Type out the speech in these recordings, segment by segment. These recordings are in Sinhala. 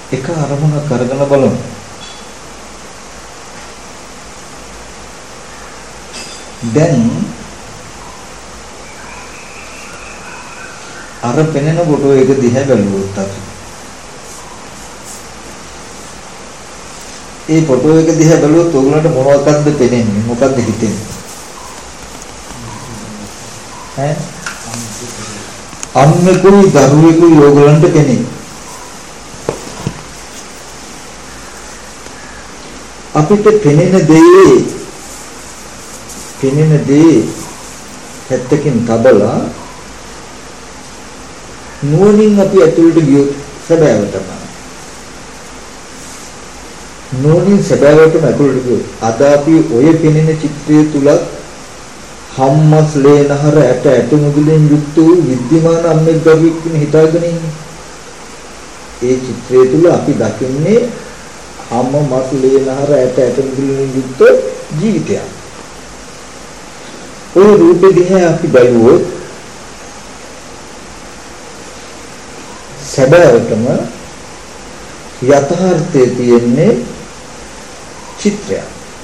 එක අරමුණක් අරගෙන බලමු. දැන් අර පෙනෙන ෆොටෝ එක දිහා බලුවොත් අපි ඒ ෆොටෝ එක දිහා බලුවොත් ඔයගලන්ට මොනවද පෙනෙන්නේ? මොකද්ද හිතෙන්නේ? ඈ අම්මෙකුයි දරුවෙකුයි ඔයගලන්ට පෙනේ. අපිට පෙනෙන දේ පැත්තකින් තබලා නුවණින් අපි ඇතුළට ගියොත් සැබෑවටම නුවණින් සැබෑවටම ඇතුළට ගියොත් අද අපි ඔය පෙනෙන චිත්‍රය තුල හම්මස් ලේනහර ඇට මුගලෙන් යුක්ත වූ විද්‍යමාන අම්මෙක් දරුවෙක් කියන හිතාගෙන ඉන්නේ. ඒ චිත්‍රය තුල අපි දකින්නේ හම්මස් ලේනහර ඇට මුගලෙන් යුක්ත ජීවිතයක්. ඔය රූපෙ දිහා අපි බලුවොත් සැබෑවටම යථාර්ථයේ තියෙන්නේ චිත්‍රයක්.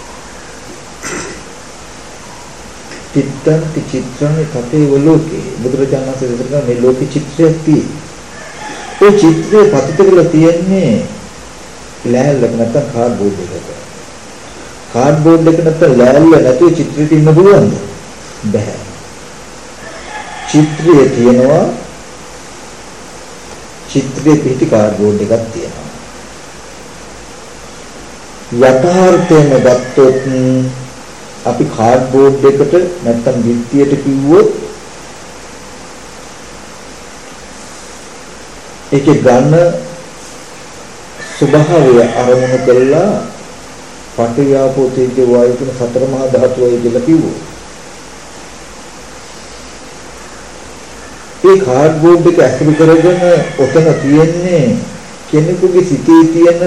චිත්තන්ති චිත්‍රණේ තතේව ලෝකේ බුදුරජාණන් වහන්සේ විතර මේ ලෝකේ චිත්‍රයක් තියෙන්නේ. ඒ චිත්‍රය පතිත කරලා තියෙන්නේ ලෑල්ලක නැත්නම් කාඩ්බෝඩ් එකක. කාඩ්බෝඩ් එක නැත්නම් ලෑල්ල නැතුව චිත්‍රෙට ඉන්න පුළුවන්ද? බැහැ. චිත්‍රයේ තියෙනවා චිත්‍රයේ පිටි කාඩ්බෝඩ් එකක් තියෙනවා. යථාර්ථයෙන් ගත්තොත් අපි කාඩ්බෝඩ් එකට නැත්තම් බිත්තියට කිව්වොත් ඒකේ ගන්න ස්වභාවය අරමුණු කළා පඨවි ආපෝ තේජෝ වායු කියන සතර මහා ධාතුයි කියලා කිව්වොත් ඒ කාඩ්බෝඩ් එක ඇසුරු කරගෙන ඔතන තියෙන්නේ කෙනෙකුගේ සිතේ තියෙන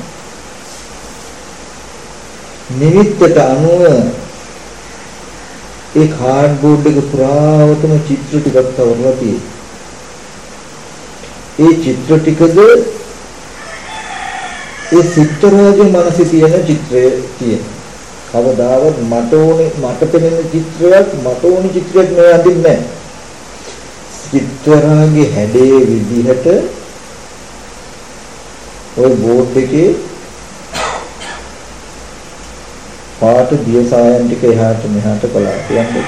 නිමිත්තට අනුව ඒ කාඩ්බෝඩ් එක පුරාවටම චිත්‍ර ටිකක් තවරලා තියෙනවා. ඒ චිත්‍ර ටිකද ඒ සිත්තරාගේ මනසේ තියෙන චිත්‍රය තියෙන. කවදාවත් මට පෙනෙන චිත්‍රයක් මට ඕනි චිත්‍රයක් නෑ අඳින්නේ නෑ. චිත්‍රාගේ හැඩේ විදිහට ওই බෝඩ් එකේ පාට දියසායන් ටික එහාට මෙහාට කළා කියන්නේ.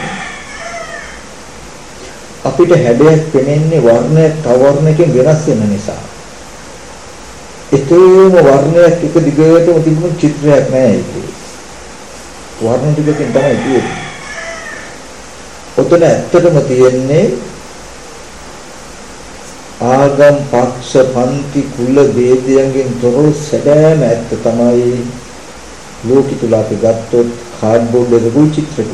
අපිට හැඩයක් පෙනෙන්නේ වර්ණයක් තව වර්ණයකින් වෙනස් වෙන නිසා. ඒකේම වර්ණයක් එක දිගටම තිබුණු චිත්‍රයක් නෑ ඒකේ. වර්ණ ටිකකින් තමයි තියෙන්නේ. ඔතන ඇත්තටම තියෙන්නේ ආගම් පක්ෂ පන්ති කුල ભેදයන්ගෙන් තොරව සැබෑම ඇත්ත තමයි ලෝකෙ තුල අපි ගත්තොත් කාඩ්බෝඩ් එකක චිත්‍රයක්.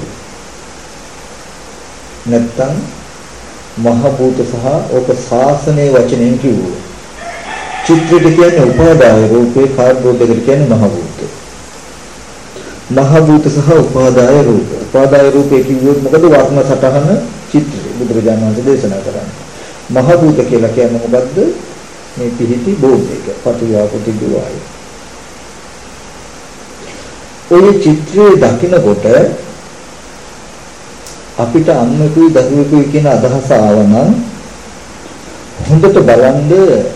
නැත්තම් මහ භූත සහ ඕක ශාසනයේ වචනෙන් කිව්වෝ. චිත්‍රෙට කියන්නේ උපාදාය රූපේ කාඩ්බෝඩ් එකට කියන්නේ මහ භූත. මහ භූත සහ උපාදාය රූප. උපාදාය රූපේ කිව්වොත් මොකද වර්ණ සටහන චිත්‍රය බුදුරජාණන් වහන්සේ දේශනා කරන්නේ. මහ භූත කියලා කියන්නේ මොකද්ද? මේ පිහිටි බෝඩ් එක. පඨවි ආපෝ තේජෝ වායු. ඔය චිත්‍රයේ දකිනකොට අපිට අම්මකුයි දරුවෙකුයි කියන අදහස ආවනම් හොඳට බලන්න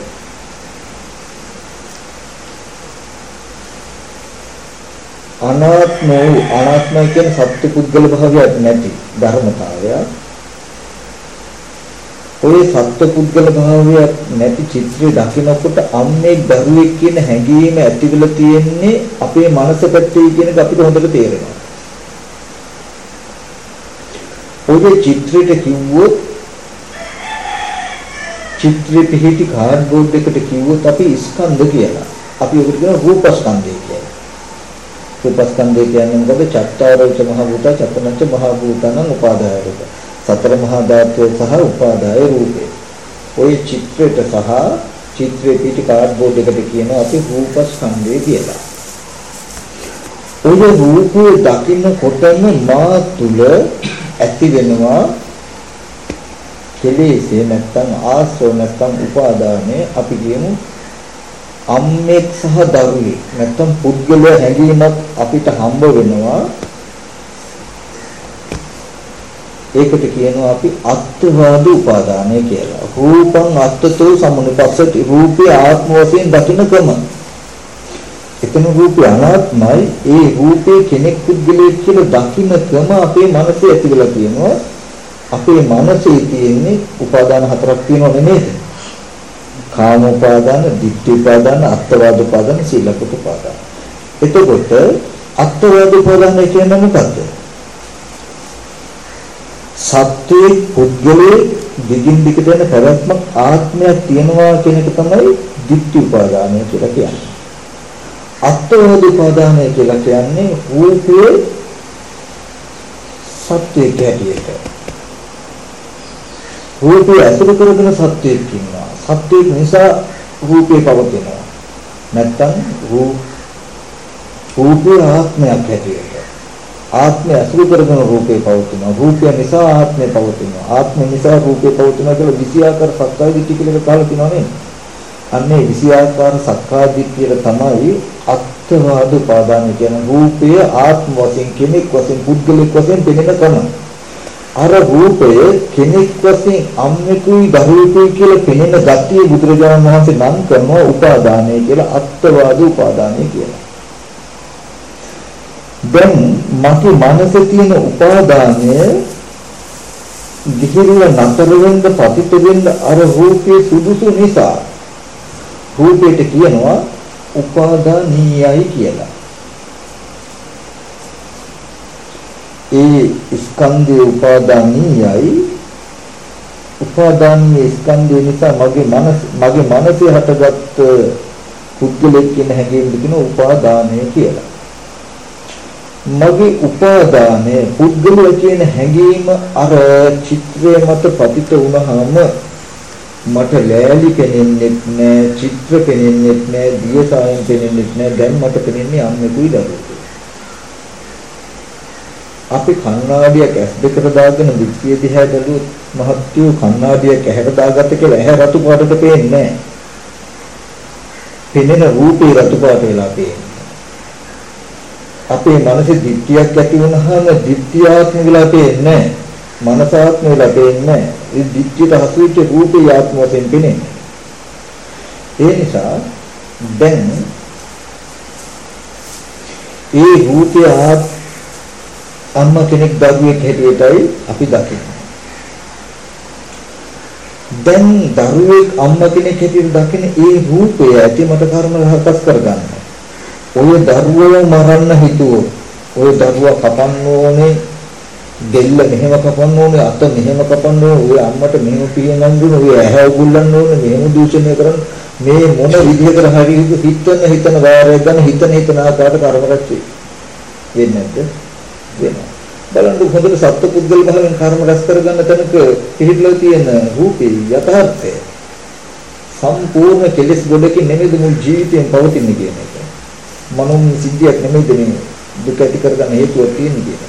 අනාත්මය කියන සත්‍ය පුද්ගල භාවයක් නැති ධර්මතාවය. ඔය සත්‍ය පුද්ගල භාවයක් නැති චිත්‍රය දකිනකොට අම්මේ දරුවෙක් කියන හැඟීම ඇති වෙලා තියෙන්නේ අපේ මනස පැත්තේ කියන එක අපිට හොඳට තේරෙනවා. ඔය චිත්‍රයට කිව්වොත් චිත්‍රෙ පිහිටි කාඩ්බෝඩ් එකට කිව්වොත් අපි ස්කන්ධ කියලා. අපි ඔකට කියන රූපස්කන්ධය කියලා. රූපස්කන්ධය කියන්නේ මොකද? චත්තාරෝච මහ භූත චත්තනච්ච මහ භූතනං උපාදාය රූප. සතර මහා ධාතුව සහ උපාදාය රූපේ. ওই චිත්‍රයට සහ චිත්‍රයේ පිටි කාඩ්බෝඩ් එකට කියනවා අපි රූපස්කන්ධය කියලා. ඔය රූපේ දකින්නකොටම මා තුල ඇති වෙනවා කෙලෙසේ නැත්තම් ආශ්‍රව නැත්තම් උපාදානේ අපි කියමු අම්මෙක් සහ දරුවෙක් නැත්නම් පුද්ගලයා හැඟීමක් අපිට හම්බ වෙනවා. ඒකට කියනවා අපි අත්වාද උපාදානය කියලා. රූපං අත්තතෝ සමුපස්සති. රූපේ ආත්ම වශයෙන් දකින්නකම. එතන රූපේ අනාත්මයි. ඒ රූපේ කෙනෙක් පුද්ගලයෙක් කියලා දකින්නකම අපේ මනසේ ඇතිවලා තියෙනවා. අපේ මනසේ තියෙන්නේ උපාදාන හතරක් තියෙනව නේද? කාම උපාදාන, ditthi උපාදාන, අත්වාද උපාදාන, සීලපත උපාදාන. එතකොට අත්වාද උපාදාන කියන්නේ මොකක්ද? සත්‍යයේ පුද්ගලයේ දිගින් දිගට යන පැවැත්මක් ආත්මයක් තියෙනවා කියන එක තමයි ditthi උපාදානය කියලා කියන්නේ. අත්වාද උපාදානය කියලා කියන්නේ රූපයේ සත්‍යයේ කැටියට. රූපය අසුර කරගෙන සත්‍යයක් ඉන්නවා. සත්‍යයක් නිසා රූපේ පවතිනවා. නැත්තම් රූපේ ආත්මයක් හැටියට. ආත්මය අසුර කරගෙන රූපේ පවතිනවා. රූපය නිසා ආත්මය පවතිනවා. ආත්මය නිසා රූපේ පවතිනවා කියලා විෂයාකාර සක්කාය දිට්ඨිය කියලා කාලා තිනවා නේද? අන්නේ විෂයාකාර සක්කාය දිට්ඨියට තමයි අත්වාද උපාදාන කියන රූපය ආත්ම වශයෙන් කෙනෙක් වශයෙන් පුද්ගලික වශයෙන් පෙනෙන කම. අර රූපය කෙනෙක් වශයෙන් අම්මෙකුයි දරුවෙකුයි කියලා පෙනෙන ගතිය බුදුරජාණන් වහන්සේ නම් කරනවා උපාදානය කියලා. අත්වාද උපාදානය කියලා. දැන් මගේ මනසේ තියෙන උපාදානය දිහිරුව නතර වෙන්න පතිත වෙන්න අර රූපේ සුදුසු නිසා රූපයට කියනවා උපාදානීයයි කියලා. ඒ ස්කන්ධේ උපාදානීයයි. උපාදානීය ස්කන්ධය නිසා මගේ මනසේ හටගත් පුද්ගලෙක් කියන හැඟීම කියන උපාදානය කියලා. මගේ උපාදානය පුද්ගලය කියන හැඟීම අර චිත්‍රය මත පතිත වුණාම මට ලෑලි පෙනෙන්නේ නැහැ, චිත්‍ර පෙනෙන්නේ නැහැ, දියසායම් පෙනෙන්නේ නැහැ. දැන් මට පෙනෙන්නේ අම්මෙකුයි දරුවෙකුයි. අපි කණ්ණාඩියක් ඇස් දෙකට දාගෙන දික්තිය දිහා බැලුවොත් මහත්යෝ කණ්ණාඩියක් ඇහැට දාගත්ත කියලා ඇහැ රතු පාටට පේන්නේ නැහැ. පෙනෙන රූපේ රතු පාට වෙලා පේන්නේ. අපේ මනසේ දික්තියක් ඇති වුණාම දික්තියාත්ම වෙලා පේන්නේ නැහැ. මනසාත්ම වෙලා පේන්නේ නැහැ. ඒ දික්තියට හසු වෙච්ච රූපේ ආත්ම වශයෙන් පේන්නේ. ඒ නිසා දැන් ඒ රූපේ අම්මා කෙනෙක් දරුවෙක් හැටියටයි අපි දකින්නේ. දැන් දරුවෙක් අම්මා කෙනෙක් හැටියට දකින ඒ රූපය ඇති මට කර්ම රහකස් කරගන්න. ඔය දරුවව මරන්න හිතුවොත් ඔය දරුවා කපන්න ඕනේ, දෙල්ල මෙහෙම කපන්න ඕනේ, අත මෙහෙම කපන්න ඕනේ, ඔය අම්මට මෙහෙම පියනන් දුන්න, ඔය ඇහැ උගුල්ලන්න ඕනේ, මෙහෙම දූෂණය කරන්න මේ මොන විදිහකට හරි හිතන වාරයක් ගන්න හිතන ආකාරයට කර්ම රැස් වෙන්නේ නැද්ද? වෙනවා. බලන්න හොඳට සත්පුද්ගල භාවයෙන් කර්ම රැස් කරගන්න තැනක පිළිහිලා තියෙන රූපේ යථාර්ථය සම්පූර්ණ කෙලෙස් ගොඩකින් නෙමෙයි මුළු ජීවිතයෙන් පවතින්නේ කියන එක. මනෝම සිද්ධියක් නෙමෙයි මේ දුක ඇති කරගන්න හේතුවක් තියෙන්නේ කියන එක.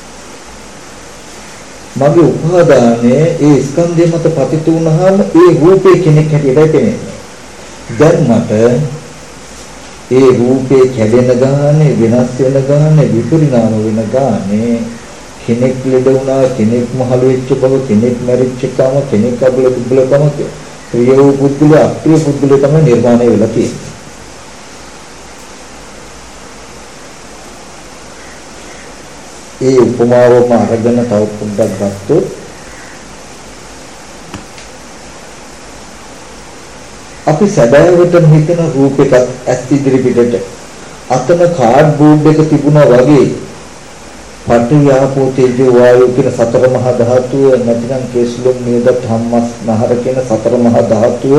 මගේ උපාදානයේ ඒ ස්කන්ධය මත පතිත වුණාම ඒ රූපේ කෙනෙක් හැටියට පෙනෙන්නේ. දැන් මට ඒ රූපේ කැඩෙන ගානේ, වෙනස් වෙන ගානේ, විපරිණාම වෙන ගානේ කෙනෙක් ලෙඩ වුණා, කෙනෙක් මහලු වෙච්ච බව, කෙනෙක් මැරිච්ච කම, කෙනෙක් අබල දුබලකම, ප්‍රිය වූ පුද්ගල, අප්‍රිය පුද්ගල තමයි නිර්මාණය වෙලා තියෙන්නේ. ඒ උපමාවම අරගෙන තව පොඩ්ඩක් ගත්තොත් අපි සැබෑවටම හිතන රූපයක ඇස් ඉදිරි පිටට අතන කාඩ්බෝඩ් එක තිබුණා වගේ පඨවි ආපෝ තේජෝ වායෝ කියන සතර මහා ධාතුව නැතිනම් කේස්ලොම් නියදත් හම්මස් නහර කියන සතර මහා ධාතුව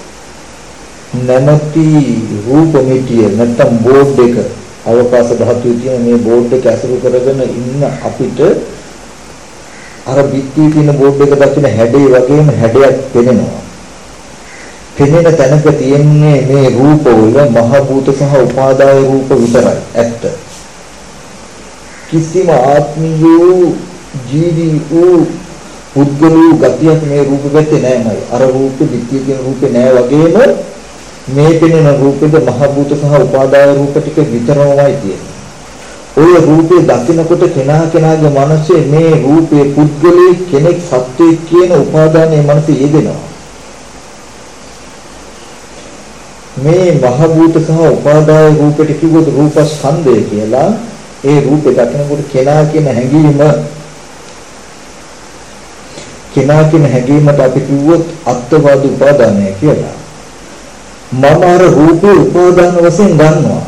නැමැති රූප මිටිය නැත්නම් බෝඩ් එක අවකාශ ධාතුවේ තියෙන මේ බෝඩ් එක අසුරු කරගෙන ඉන්න අපිට අර පිටියේ තියෙන බෝඩ් එක දකින හැඩේ වගේම හැඩයක් පෙනෙනවා. පෙනෙන තැනක තියෙන්නේ මේ රූපවල මහ භූත සහ උපාදාය රූප විතරයි ඇත්ත. කිසිම ආත්මීය ජීවි වූ පුද්ගලෝ ගතියක් මේ රූප ගැත්තේ නෑමයි. අර රූපෙ පිටියේ තියෙන රූපේ නෑ වගේම මේ පෙනෙන රූපෙද මහ භූත සහ උපාදාය රූප ටික විතරමයි තියෙන්නේ. ඔය රූපේ දකිනකොට කෙනාගේ මනසේ මේ රූපේ පුද්ගලයේ කෙනෙක් සත්‍යයක් කියන උපාදානයේ මනසේ යෙදෙනවා. මේ මහ භූත සහ උපාදාය රූපෙට කිව්වොත් රූපස්කන්ධය කියලා. ඒ රූපේ දකිනකොට කෙනා කියන හැඟීමට අපි කිව්වොත් අත්වාද උපාදානය කියලා. මම අර රූපේ උපාදාන වශයෙන් ගන්නවා.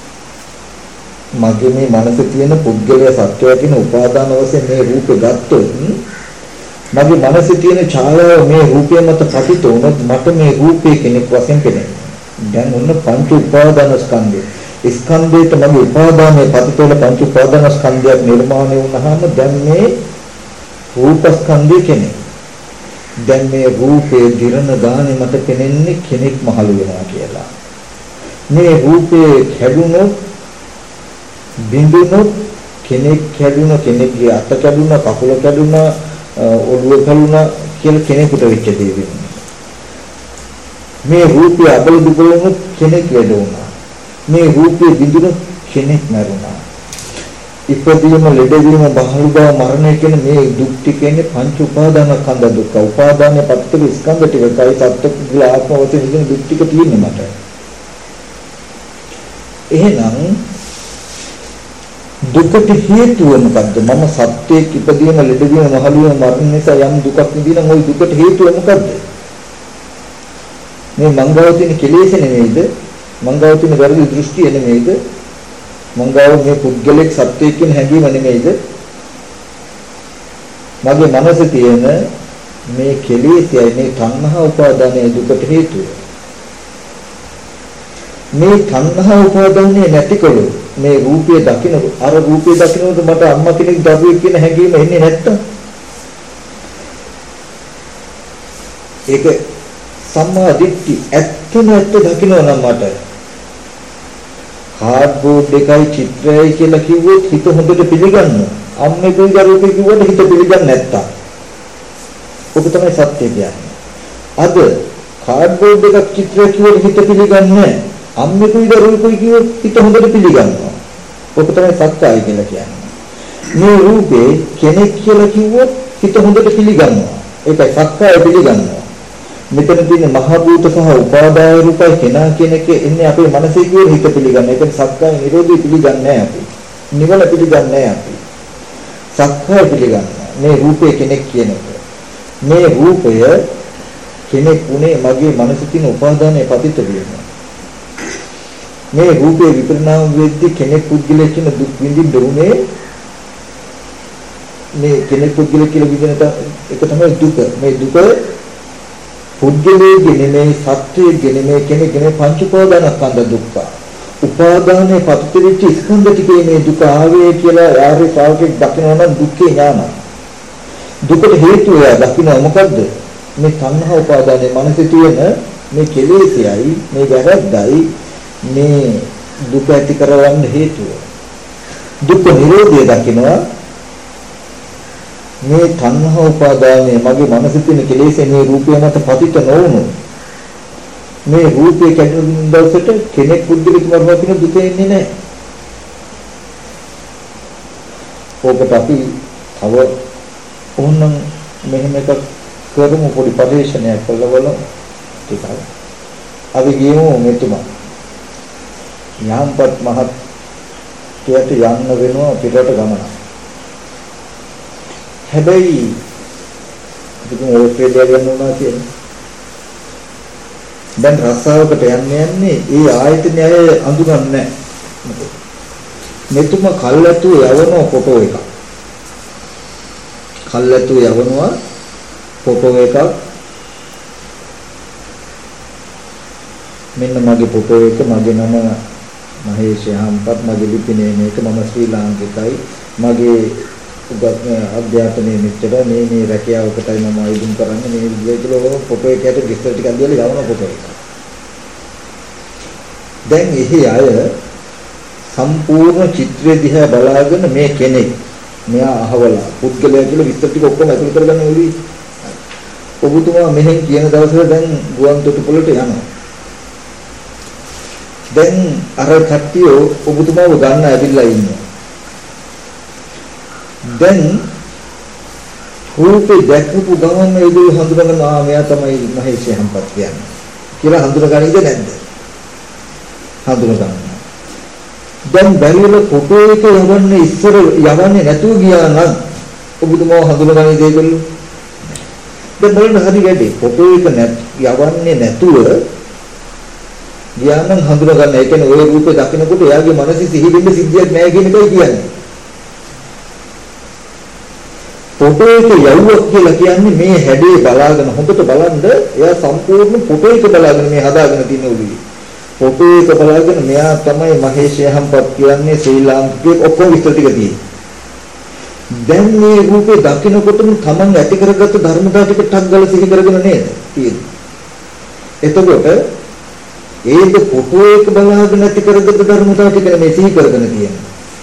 මගේ මේ මනසේ තියෙන පුද්ගලයා සත්‍යය කියන උපාදාන වශයෙන් මේ රූපේ ගත්තොත් මගේ මනසේ තියෙන ඡායාව මේ රූපය මත පතිත වුණොත් මට මේ රූපේ කෙනෙක් වශයෙන් පෙනෙනවා. දැන් ඔන්න පංච උපාදාන ස්කන්ධය. ස්කන්ධයට මගේ උපාදානයේ පතිත වෙන පංච උපාදාන ස්කන්ධයක් නිර්මාණය වුණාම දැන් මේ රූප ස්කන්ධය කෙනෙක්. දැන් මේ රූපේ දිරන ගානේ මට පෙනෙන්නේ කෙනෙක් මහලු වෙනවා කියලා. මේ රූපේ කැඩුණොත් බිඳුනොත් කෙනෙක් කැඩුණා, කෙනෙක්ගේ අත කැඩුණා, කකුල කැඩුණා, ඔළුව කැඩුණා කියලා කෙනෙකුට වෙච්ච දේ වෙන්නේ. මේ රූපය අබල දුබල වුණොත් කෙනෙක් වැඩ වුණා. මේ රූපේ බිඳුනොත් කෙනෙක් මැරුණා. ඉපදීම, ලෙඩවීම, බහලු බව, මරණය කියන මේ දුක් ටික කියන්නේ පංච උපාදානස්කන්ධ දුක්ඛ. උපාදානයේ පත්‍තක ස්කන්ධ ටිකයි සත්ත්ව ආත්ම වශයෙන් ඉගෙන දුක් ටික තියෙන්නේ මට. එහෙනම් දුකට හේතුව මොකද්ද? මම සත්‍යයක් ඉපදීම, ලෙඩවීම, මහලුවීම, මරණ නිසා යම් දුකක් විඳිනම් ওই දුකට හේතුව මොකද්ද? මේ මංගව තියෙන කෙලෙස් නෙමෙයිද? මංගව තියෙන වැරදි දෘෂ්ටිය නෙමෙයිද? මංගව මේ පුද්ගලික සත්‍යයක් කියන හැඟීම නෙමෙයිද? මගේ මනසේ තියෙන මේ කෙලෙස්යයි මේ තණ්හා උපාදානයේ දුකට හේතුව. මේ තණ්හා උපාදානය නැතිකොළොත් මේ රූපය දකින්න අර රූපය දකින්නකොට මට අම්මා කෙනෙක් දරුවෙක් කියන හැඟීම එන්නේ නැත්තම් ඒක සම්මා දිට්ඨි ඇත්තම ඇත්ත දකින්න නම් මට කාඩ්බෝඩ් එකයි චිත්‍රයයි කියලා කිව්වොත් හිත හොඳට පිළිගන්නවා. අම්මෙකුයි දරුවෙකුයි කිව්වොත් හිත පිළිගන්නේ නැත්තම් ඔක තමයි සත්‍ය කියන්නේ. අද කාඩ්බෝඩ් එකක් චිත්‍රයක් කිව්වොත් හිත පිළිගන්නේ නැහැ. අම්මෙකුයි දරුවෙකුයි කිව්වොත් හිත හොඳට පිළිගන්නවා. ඔක තමයි සත්‍යයි කියලා කියන්නේ. මේ රූපේ කෙනෙක් කියලා කිව්වොත් හිත හොඳට පිළිගන්නවා. ඒකයි සත්‍යය පිළිගන්නවා. මෙතන තියෙන මහ භූත සහ උපාදාය රූපයි කෙනා කියන එක ඉන්නේ අපේ මනසේ කියන හිත පිළිගන්න. ඒක සත්‍යය නිරෝධය පිළිගන්නේ නැහැ අපි. නිවන පිළිගන්නේ නැහැ අපි. සත්‍යය පිළිගන්නවා. මේ රූපේ කෙනෙක් කියන එක. මේ රූපය කෙනෙක් උනේ මගේ මනසේ තියෙන උපාදානයේ පතිත වීම. මේ රූපේ විපරිණාම වෙද්දී කෙනෙක් පුද්ගලයෙක් කියන දුක් විඳින්න දුන්නේ මේ කෙනෙක් පුද්ගලයෙක් කියලා විඳින එක තමයි දුක. මේ දුක පුද්ගලයේ නෙමෙයි සත්‍යයේ නෙමෙයි කෙනෙක් පංච උපාදානස්කන්ධ දුක්ඛ. උපාදානයේ පතිතෙච්ච ස්කන්ධ ටිකේ මේ දුක ආවේ කියලා ආර්ය ශ්‍රාවකෙක් දකිනවා නම් දුක්ඛේ ඥාන. දුකට හේතුව දකින්න මොකද්ද? මේ තණ්හා උපාදානයේ මනසේ තියෙන මේ කෙලෙසයයි මේ වැරද්දයි මේ දුක ඇති කරවන්න හේතුව. දුක් නිරෝධය දකිනවා මේ තණ්හා උපාදානයේ මගේ මනසේ තියෙන කෙලෙසේ මේ රූපය මත පතිත නොවුණු මේ රූපේ කැඩෙන දවසට කෙනෙක් බුද්ධිලික මරනවා කියන දුක එන්නේ නැහැ. ඔබට අපි තව ඕනනම් මෙහෙම එකක් කරමු පොඩි පරිශ්‍රණයක් කරලා බලමු. ටිකක් අපි ගියමු මෙතුමා යම්පත් මහත්යට යන්න වෙනවා පිටරට ගමන. හැබැයි ඉතින් ඕස්ට්‍රේලියාව යනවා කියන්නේ දැන් රස්සාවකට යන්නේ ඒ ආයතනය අඳුරන්නේ නැහැ. මෙතුමා කල්ැතු යවන ෆොටෝ එකක්. කල්ැතු යවනවා ෆොටෝ එකක්. මෙන්න මගේ ෆොටෝ එක, මගේ නම මහේෂ් හම්පත්, මගේ ලිපිනේ මේක, මම ශ්‍රී ලාංකිකයි, මගේ අධ්‍යාපනයේ මෙච්චර මේ රැකියාවකටයි මම ආයුධම් කරන්නේ මේ විදිහට ෆොටෝ එකකට විස්තර ටිකක් දීලා යවන ෆොටෝ එක. දැන් එහි අය සම්පූර්ණ චිත්‍රය දිහා බලාගෙන මේ කෙනෙක් මෙයා අහවලා පුද්ගලයා කියලා විස්තර ටික ඔක්කොම අතුල් කරගන්න ඕනි. ඔබතුමා මෙහෙන් කියන දවසට දැන් ගුවන් තොටුපළට යනවා. දැන් අර කට්ටිය ඔබතුමාව ගන්න ඇවිල්ලා ඉන්නවා. දැන් රූපේ දැකපු ගමන් ඒගොල්ලෝ හඳුනගන්න මෙයා තමයි මහේෂ හම්පත් කියන්නේ කියලා හඳුනගන්නේද නැද්ද? හඳුනගන්න. දැන් බැරිවල ෆොටෝ එක යවන්නේ ඉස්සර යවන්නේ නැතුව ගියා නම් ඔබතුමාව හඳුනගන්නේ ඒගොල්ලෝ. දැන් බලන්න හරි වැඩි ෆොටෝ එක යවන්නේ නැතුව ගියා නම් හඳුනගන්න. ඒ කියන්නේ ওই රූපේ දකිනකොට එයාගේ මනසේ සිහි වෙන්න සිද්ධියක් නැහැ කියන එකයි කියන්නේ. ෆොටෝ එක යවුවක් කියලා කියන්නේ මේ හැඩේ බලාගෙන හොඳට බලන්න එයා සම්පූර්ණ ෆොටෝ එක බලාගෙන මේ හදාගෙන තියෙන උළුවේ. ෆොටෝ එක බලාගෙන මෙයා තමයි මහේෂ් යහම්පත් කියන්නේ ශ්‍රී ලාංකිකයේ ඔක්කොම විස්තර ටික තියෙන්නේ. දැන් මේ රූපේ දකිනකොටම Taman ඇති කරගත්ත ධර්මතාව ටික ටක් ගාලා සිහි කරගෙන නේද තියෙන්නේ. එතකොට ඒක ෆොටෝ එක බලාගෙන ඇති කරගත්ත ධර්මතාව ටික මේ සිහි කරගෙන තියෙන්නේ.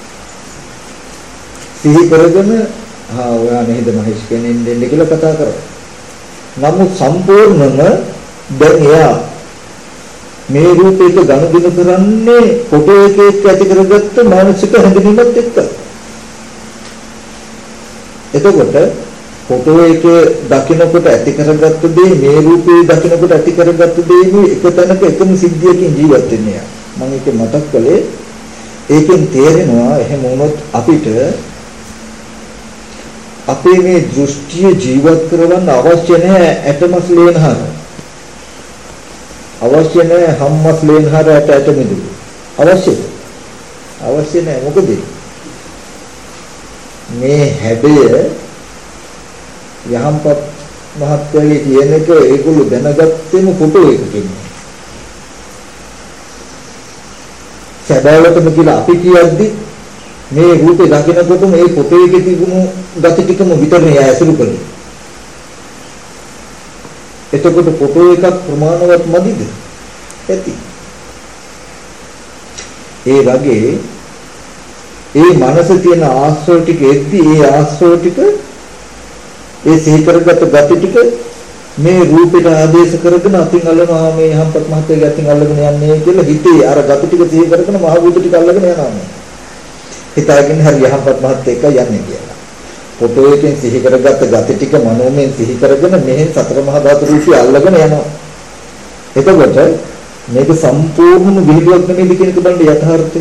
සිහි කරගෙන ඔයා නේද මහේෂ් කෙනෙක් දෙන්න කියලා කතා කරා. නමුත් සම්පූර්ණම දැන් එයා මේ රූපයක ගනුදෙනු කරන්නේ ෆොටෝ එකේ ඇති කරගත්ත මානසික හැඟීමත් එක්ක. එතකොට ෆොටෝ එකේ දකින්නකොට ඇති කරගත්ත දේ මේ රූපේ දකින්නකොට ඇති කරගත්ත දේ මේ එක තැනක එකම සිද්ධියකින් ජීවත් වෙන්නේ. මම ඒක මතක් කළේ ඒකෙන් තේරෙනවා එහෙම වුණොත් අපිට අපේ මේ දෘෂ්ටිය ජීවත් කරවන්න අවශ්‍ය නැහැ ඇටමස් ලේනහර. අවශ්‍ය නැහැ හම්මස් ලේනහර ඇට මිදුළු. අවශ්‍යද? අවශ්‍ය නැහැ. මොකද මේ හැඩය යහම්පත් මහත්යගේ කියන එක ඒගොල්ලෝ දැනගත්තේම ෆොටෝ එකකින්. සැබෑවටම කියලා අපි කියද්දි මේ රූපේ දකිනකොට මේ ෆොටෝ එකේ තිබුණු gati ටිකම විතරනේ ඇසුරු කරන්නේ. එතකොට ෆොටෝ එකක් ප්‍රමාණවත් මදිද? ඇති. ඒ වගේ ඒ මනසේ තියෙන ආශ්‍රව ටික එද්දී ඒ ආශ්‍රව ටික ඒ සිහි කරගත් gati ටික මේ රූපෙට ආදේශ කරගෙන අතින් අල්ලනවා මේ යහම්පත් මහත්යගේ අතින් අල්ලගෙන යන්නේ කියලා හිතේ අර gati ටික සිහි කරගෙන මහ භූත ටික අල්ලගෙන යනවා. හිතාගෙන හරි යහපත් මහත් එක්ක යන්නේ කියලා. ෆොටෝ එකෙන් සිහි කරගත්ත gati ටික මනෝමයෙන් සිහි කරගෙන මෙහෙන් සතර මහා ධාතු රූපය අල්ලගෙන යනවා. එතකොට මේක සම්පූර්ණම විහිළුවක් නෙමෙයි කියන එක බලන්න යථාර්ථය.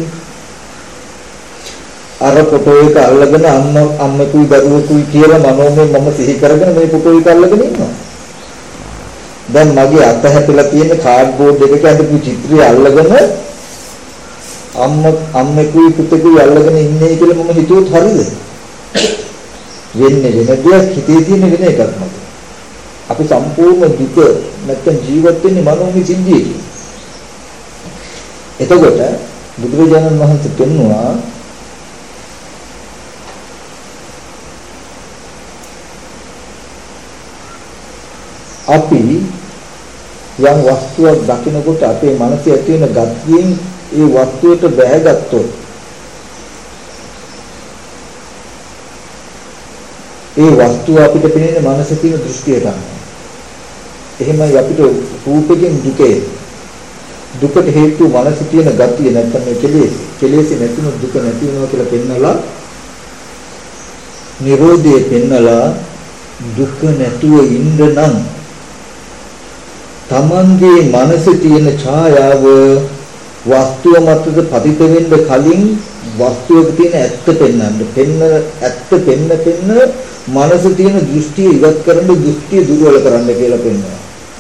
අර ෆොටෝ එක අල්ලගෙන අම්මකුයි දරුවෙකුයි කියලා මනෝමයෙන් මම සිහි කරගෙන මේ ෆොටෝ එක අල්ලගෙන ඉන්නවා. දැන් මගේ අත හැපිලා තියෙන කාඩ්බෝඩ් එකක අඳපු චිත්‍රය අල්ලගෙන අම්මෙකුයි පුතෙකුයි අල්ලගෙන ඉන්නේ කියලා මම හිතුවොත් හරිද? වෙන්නේ වෙන දෙයක් හිතේ තියෙන වෙන එකක් මත. අපි සම්පූර්ණ දුක නැත්තම් ජීවත් වෙන්නේ මනෝමය සිද්ධියකින්. එතකොට බුදුරජාණන් වහන්සේ පෙන්වුවා අපි යම් වස්තුවක් දකිනකොට අපේ මනසේ ඇති වෙන ගතියෙන් ඒ වස්තුවට බැහැගත්තොත් ඒ වස්තුව අපිට පෙනෙන මනසේ තියෙන දෘෂ්ටියට අනුව. එහෙමයි අපිට රූපයෙන් දුකේ දුකට හේතු මනසේ තියෙන ගතිය නැත්නම් මේ කෙලෙස් නැතිව දුක නැති වෙනවා කියලා පෙන්නලා නිරෝධය පෙන්නලා දුක නැතුව ඉන්න නම් තමන්ගේ මනසේ තියෙන ඡායාව වස්තුව මතද පතිත වෙන්න කලින් වස්තුවක තියෙන ඇත්ත පෙන්වන්න ඇත්ත පෙන්න මනසේ තියෙන දෘෂ්ටිය ඉවත් කරන්න දෘෂ්ටිය දුර්වල කරන්න කියලා පෙන්වනවා.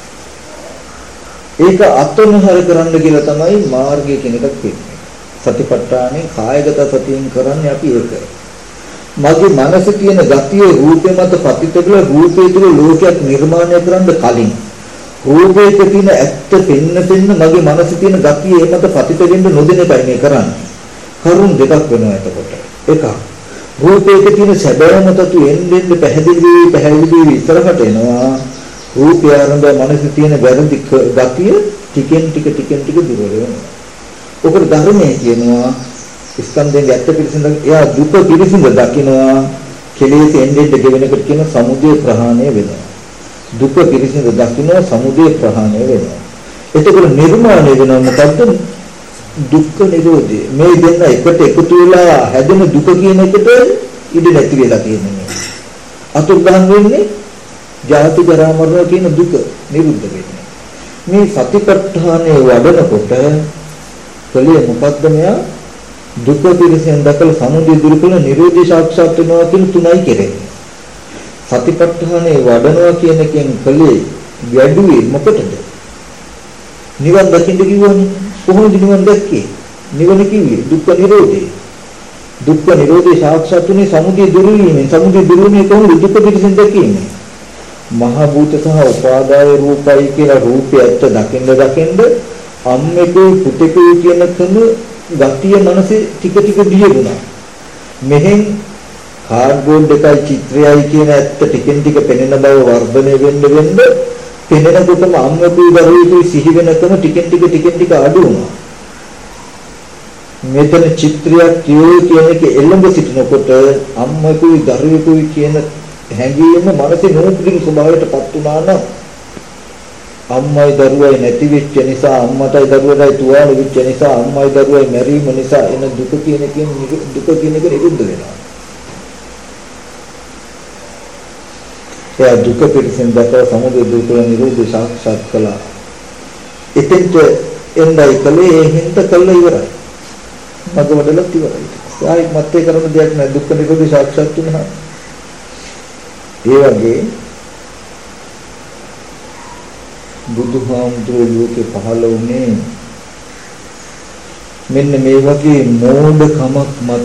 ඒක අත්මහර කරන්න කියලා තමයි මාර්ගය කියන එකක් කියන්නේ. සතිපට්ඨානේ කායගත සතියෙන් කරන්නේ අපි ඒක. මගේ මනසේ තියෙන ගතිය රූපේ මත පතිත වෙලා රූපේ තුල ලෝකයක් නිර්මාණය කරන්න කලින් රූපේක තියෙන ඇත්ත පෙන්න මගේ මනසේ තියෙන ගතිය ඒ මත පතිත වෙන්න නොදෙන එකයි මේ කරන්නේ. කරුණ දෙකක් වෙනවා එතකොට. එකක් රූපේක තියෙන සැබෑම තතු එන්නෙන් පැහැදිලි ඉස්සරහට එනවා. රූපය ආරම්භ මනසේ තියෙන වැරදි ගතිය ටිකෙන් ටික දුර වෙනවා. ඔකට ධර්මයේ කියනවා ස්කන්ධයෙන් ඇත්ත පිළිසිඳ එයා දුක පිළිසිඳ දකිනවා. කෙලෙස් එන්නෙන් ගෙවෙනකොට කියන සමුදය ප්‍රහාණය වෙනවා. දුක පිළිසිඳ දකිනවා සමුදය ප්‍රහාණය වෙනවා. එතකොට නිර්මාණය වෙනවා මොකද්ද? දුක්ඛ නිරෝධය. මේ දෙන්න එකට එකතු වෙලා හැදෙන දුක කියන එකට ඉඩ නැති වෙලා තියෙන්නේ. අතුරුදහන් වෙන්නේ ජාති ජරා මරණ කියන දුක නිරුද්ධ වෙන්නේ. මේ සතිපට්ඨානයේ වඩනකොට කලිය මොකද්ද මෙයා දුක පිරසෙන් දැකලා සමුදය දුරු කළ නිරෝධය සාක්ෂාත් වෙනවා කියන තුනයි කෙරෙන්නේ. සතිපට්ඨානයේ වඩනවා කියන එකෙන් කලිය වැඩුවේ මොකටද? නිවන් දකින්න කිව්වනේ. කොහොමද නිවන් දැක්කේ? නිවන කිව්වේ දුක්ඛ නිරෝධය. දුක්ඛ නිරෝධය සාක්ෂාත් වුනේ සමුදය දුරු වීමෙන්. සමුදය දුරු වීමේ කොහොමද දුක පිරසෙන් දැකීමෙන්? මහ භූත සහ උපාදාය රූපයි කියලා රූපය ඇත්ත දකින්න අම්මෙකුයි පුතෙකුයි කියන කම ගතිය මනසේ ටික ටික දියුණා. මෙහෙන් කාඩ්බෝඩ් එකයි චිත්‍රයයි කියන ඇත්ත ටිකෙන් ටික පෙනෙන බව වර්ධනය වෙන්න පෙනෙනකොටම අම්මෙකුයි දරුවෙකුයි සිහි වෙනකම ටිකෙන් ටික අඩු වුණා. මෙතන චිත්‍රයක් කියන එක එළඹ සිටිනකොට අම්මෙකුයි දරුවෙකුයි කියන හැඟීම මනසේ නෝපුදින ස්වභාවයටපත් වුණා නම් අම්මයි දරුවයි නැති වෙච්ච නිසා අම්මටයි දරුවටයි තුවාල වෙච්ච නිසා අම්මයි දරුවයි මැරීම නිසා එන දුක කියන එක නිරුද්ධ වෙනවා. ඒ දුක පිළිසෙන් දැකලා සමුදය දුක නිරෝධය සාක්ෂාත් කළා. එතෙන්ට එන්නයි කලේ හින්ත කළා ඉවරයි. මගවඩලත් ඉවරයි. ආයි මත්තේ කරන දෙයක් නෑ දුක නිරෝධය සාක්ෂාත් වුණා. ඒ වගේ බුදුහාමුදුරුවෝ ලෝකේ පහළ වුණේ මෙන්න මේ වගේ මෝඩකමක් මත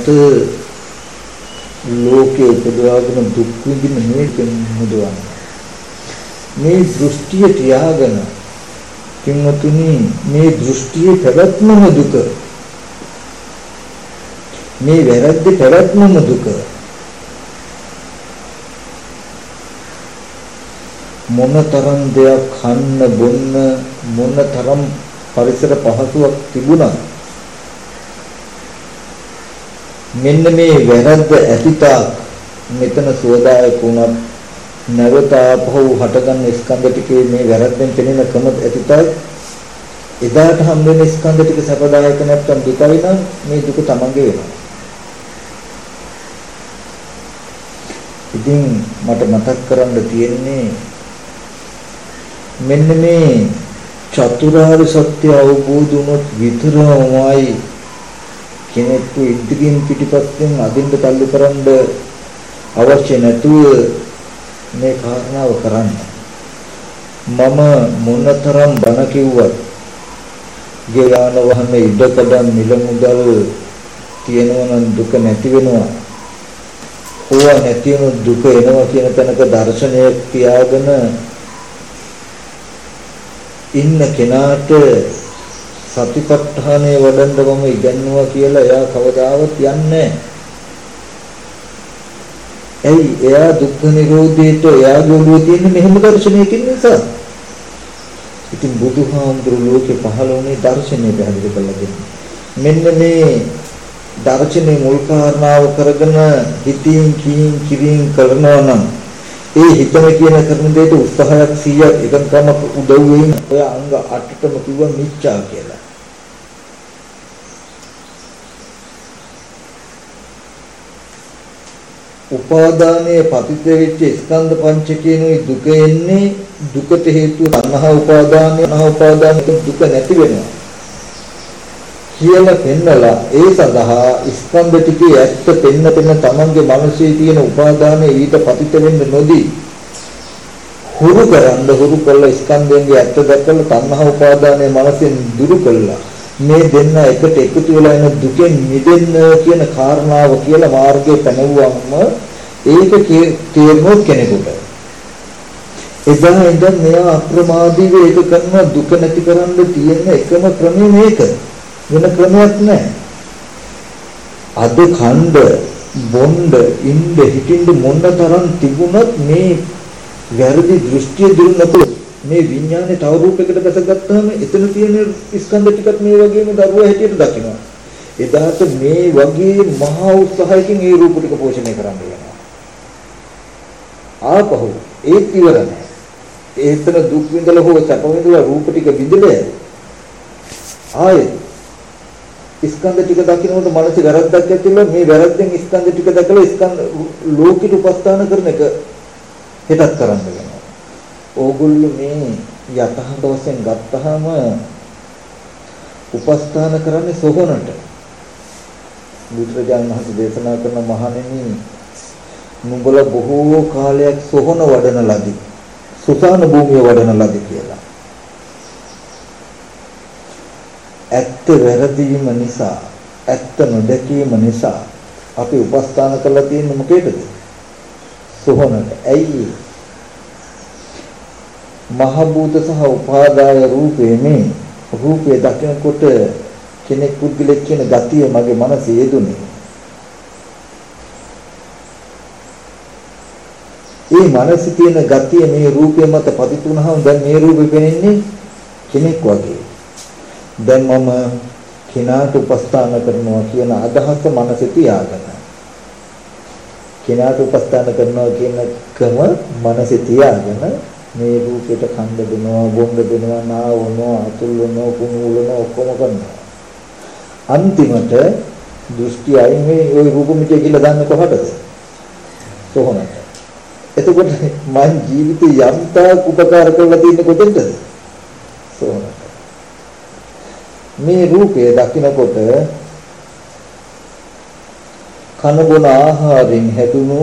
ලෝකේ උපදවාගෙන දුක් විඳින මේකෙන් මුදවන්න. මේ දෘෂ්ටිය තියාගෙන කිම්වතුනි මේ දෘෂ්ටියේ පැවැත්මම දුක. මේ වැරද්දේ පැවැත්මම දුක. මොනතරම් දෙයක් කන්න බොන්න මොනතරම් පරිසර පහසුවක් තිබුණා මෙන්න මේ වැරද්ද ඇතිතා මෙතන සෝදායක වුණත් නැවත ආපහු හටගන්න ස්කන්ධ ටිකේ මේ වැරද්දෙන් පෙනෙන ක්‍රම ඇතිතා එදාට හම් වෙන ස්කන්ධ ටික සපදායක නැත්නම් දුකයි නම් මේ දුක තමන්ගේ වෙනවා. ඉතින් මට මතක් කරන්න තියෙන්නේ මෙන්න මේ චතුරාර්ය සත්‍ය අවබෝධ වුණොත් විතරමයි කෙනෙකු ඉදිරියෙන් පිටිපස්සෙන් අදින්න තල්ලු කරන්න අවශ්‍ය නැතුව මේ කාරණාව කරන්න. මම මොනතරම් බණ කිව්වත් ගේයාන වහන ඉඩකඩම් මිල මුදල් තියෙනවා නම් දුක නැති වෙනවා. ඕවා නැති වෙන දුක එනවා කියන තැනක දර්ශනයක් තියාගෙන ඉන්න කෙනාට සතිපට්ඨානය වඩන්න මම ඉගෙනුවා කියලා එයා කවදාවත් යන්නේ නැහැ. එයා දුක්ඛ නිරෝධයට එයාගේ ඔළුවේ තියෙන මෙහෙම දර්ශනයකින් නිසා. ඉතින් බුදුහාමුදුරුවෝ ලෝකේ පහළ වුණේ දර්ශනය පැහැදිලි කරලා දෙන්න. මෙන්න මේ දර්ශනේ මුල් කාරණාව කරගෙන හිතින් කියින් කරනවා නම් ඒ හිතම කියන කරන දෙයට උත්සාහයක් 100ක් එකකම උදව් වෙයින් ඔය අංග 8ටම කිව්වා මිච්ඡා කියලා. උපාදානයේ පතිත වෙච්ච ස්කන්ධ පංචකේනොයි දුක එන්නේ දුකට හේතුව තණ්හා උපාදානය දුක නැති වෙනවා කියලා පෙන්නලා ඒ සඳහා ස්කන්ධ ටිකේ ඇත්ත පෙන්න තමන්ගේ මනසේ තියෙන උපාදානය ඊට පතිත වෙන්න නොදී හුරු කළ ස්කන්ධයන්ගේ ඇත්ත දැකලා තණ්හා උපාදානය මනසෙන් දුරු කළා මේ දෙන්න එකට එකතු වෙලා එන දුකෙන් මිදෙන්න කියන කාරණාව කියලා මාර්ගයේ පැනවුවම ඒක තේරුම් කෙනෙකුට එදා ඉඳන් මෙයා අප්‍රමාදීව ඒක කරන දුක නැති කරන්න තියෙන එකම ක්‍රමය මේක වෙන ක්‍රමයක් නැහැ. අද ඛණ්ඩ බොණ්ඩ ඉන්න හිටින්න මොන තරම් තිබුණත් මේ වැරදි දෘෂ්ටිය දුන්නකොට මේ විඥානේ තව රූපයකට දැසගත්තාම එතන තියෙන ස්කන්ධ ටිකත් මේ වගේම දරුවා හැටියට දකිනවා. එදාට මේ වගේ මහා උත්සාහයකින් ඒ රූප ටික පෝෂණය කරන්න වෙනවා. ආපහු ඒත් ඉවර නැහැ. ඒතර දුක් විඳලා හෝ සැප විඳලා රූප ටික විඳලා ආයේ ස්කන්ධ ටික දකින්නකොට මනසේ වැරද්දක් ඇතිවෙලා මේ වැරද්දෙන් ස්කන්ධ ටික දැකලා ස්කන්ධ ලෝකෙට උපස්ථාන කරන එක හෙටත් කරන්න වෙනවා. ඕගොල්ලෝ මේ යතහත වශයෙන් ගත්තාම උපස්ථාන කරන්නේ සොහොනට. බුදුරජාණන් වහන්සේ දේශනා කරන මහණෙනි නුඹලා බොහෝ කාලයක් සොහොන වඩන ලදී. සුසාන භූමිය වඩන ලදී කියලා. ඇත්ත වැරදීම නිසා ඇත්ත නොදැකීම නිසා අපි උපස්ථාන කරලා තියෙන්නේ මොකේද? සොහොනට. ඇයි? මහ භූත සහ උපාදාය රූපේ මේ රූපේ දකිනකොට කෙනෙක් පුද්ගලෙක් කියන ගතිය මගේ මනසේ යෙදුනේ. ඒ මනසේ තියෙන ගතිය මේ රූපය මත පතිතුනහම දැන් මේ රූපේ පෙනෙන්නේ කෙනෙක් වගේ. දැන් මම කෙනාට උපස්ථාන කරනවා කියන අදහස මනසේ තියාගෙන කෙනාට උපස්ථාන කරනවා කියන කම මනසේ තියාගෙන මේ රූපයට කන්ද දෙනවා, බොණ්ඩ දෙනවා, නාවනවා, අතුල් වෙනවා, කුණු උලනවා ඔක්කොම කරනවා. අන්තිමට දෘෂ්ටි අයින් මේ ওই රූප මිත්‍ය කියලා දාන්න කොහටද? සෝහනට. එතකොට මං ජීවිතේ යම්තා උපකාර කරලා තියෙන්නේ කොතෙන්ද? සෝහනට. මේ රූපය දකිනකොට කන බොන ආහාරයෙන් හැදුණු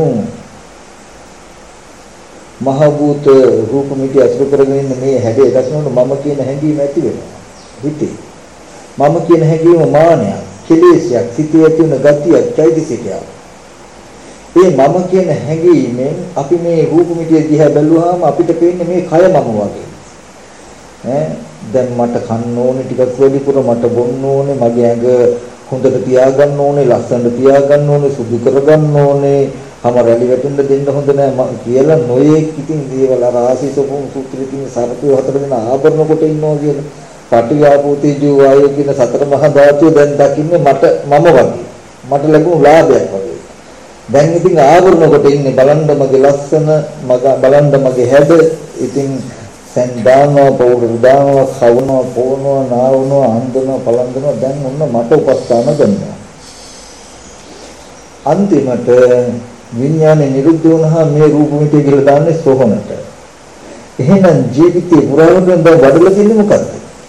මහ භූත රූප මිත්‍ය අසුර කරගෙන ඉන්න මේ හැඩය දකිනකොට මම කියන හැඟීම ඇති වෙනවා. හිතේ මම කියන හැඟීම මානයක්, කෙලෙසයක්, සිටේ ඇති වෙන ගතියක්, චෛතසිකයක්. ඒ මම කියන හැඟීමෙන් අපි මේ රූප මිත්‍ය දිහා බැලුවාම අපිට පේන්නේ මේ කය මම වගේ. දැන් මට කන්න ඕනේ ටිකක් වැඩිපුර, මට බොන්න ඕනේ, මගේ ඇඟ හොඳට තියාගන්න ඕනේ, ලස්සනට තියාගන්න ඕනේ, සුදු කරගන්න ඕනේ, හැම රැලි වැටෙන්න දෙන්න හොඳ නැහැ කියලා නොයේක් ඉතින් දේවල් රාශිසෝපම් සූත්‍රයේ තියෙන සරපු හතර දෙනා ආභරණ කොට ඉන්නවා කියලා. පටිඝාපෝ තේජෝ වායෝ කියන සතර මහා ධාතුව දැන් දකින්නේ මම වගේ. මට ලැබුණු ලාභයක් වගේ. දැන් ඉතින් ආභරණ කොට ඉන්නේ බලන්න මගේ ලස්සන, බලන්න මගේ හැඩ. ඉතින් සෙන්දානවා, පෞඩර් දානවා, කවනවා, පොවනවා, නාවනවා, අන්දනවා, පලන්දනවා. දැන් ඔන්න මට උපස්ථාන දෙන්නවා. අන්තිමට විඥානේ නිරුද්ධ වුණාම මේ රූප මිත්‍ය කියලා දාන්නේ සෝහනට. එහෙනම් ජීවිතේ පුරාවටම වඩලා තියෙන්නේ මොකද්ද?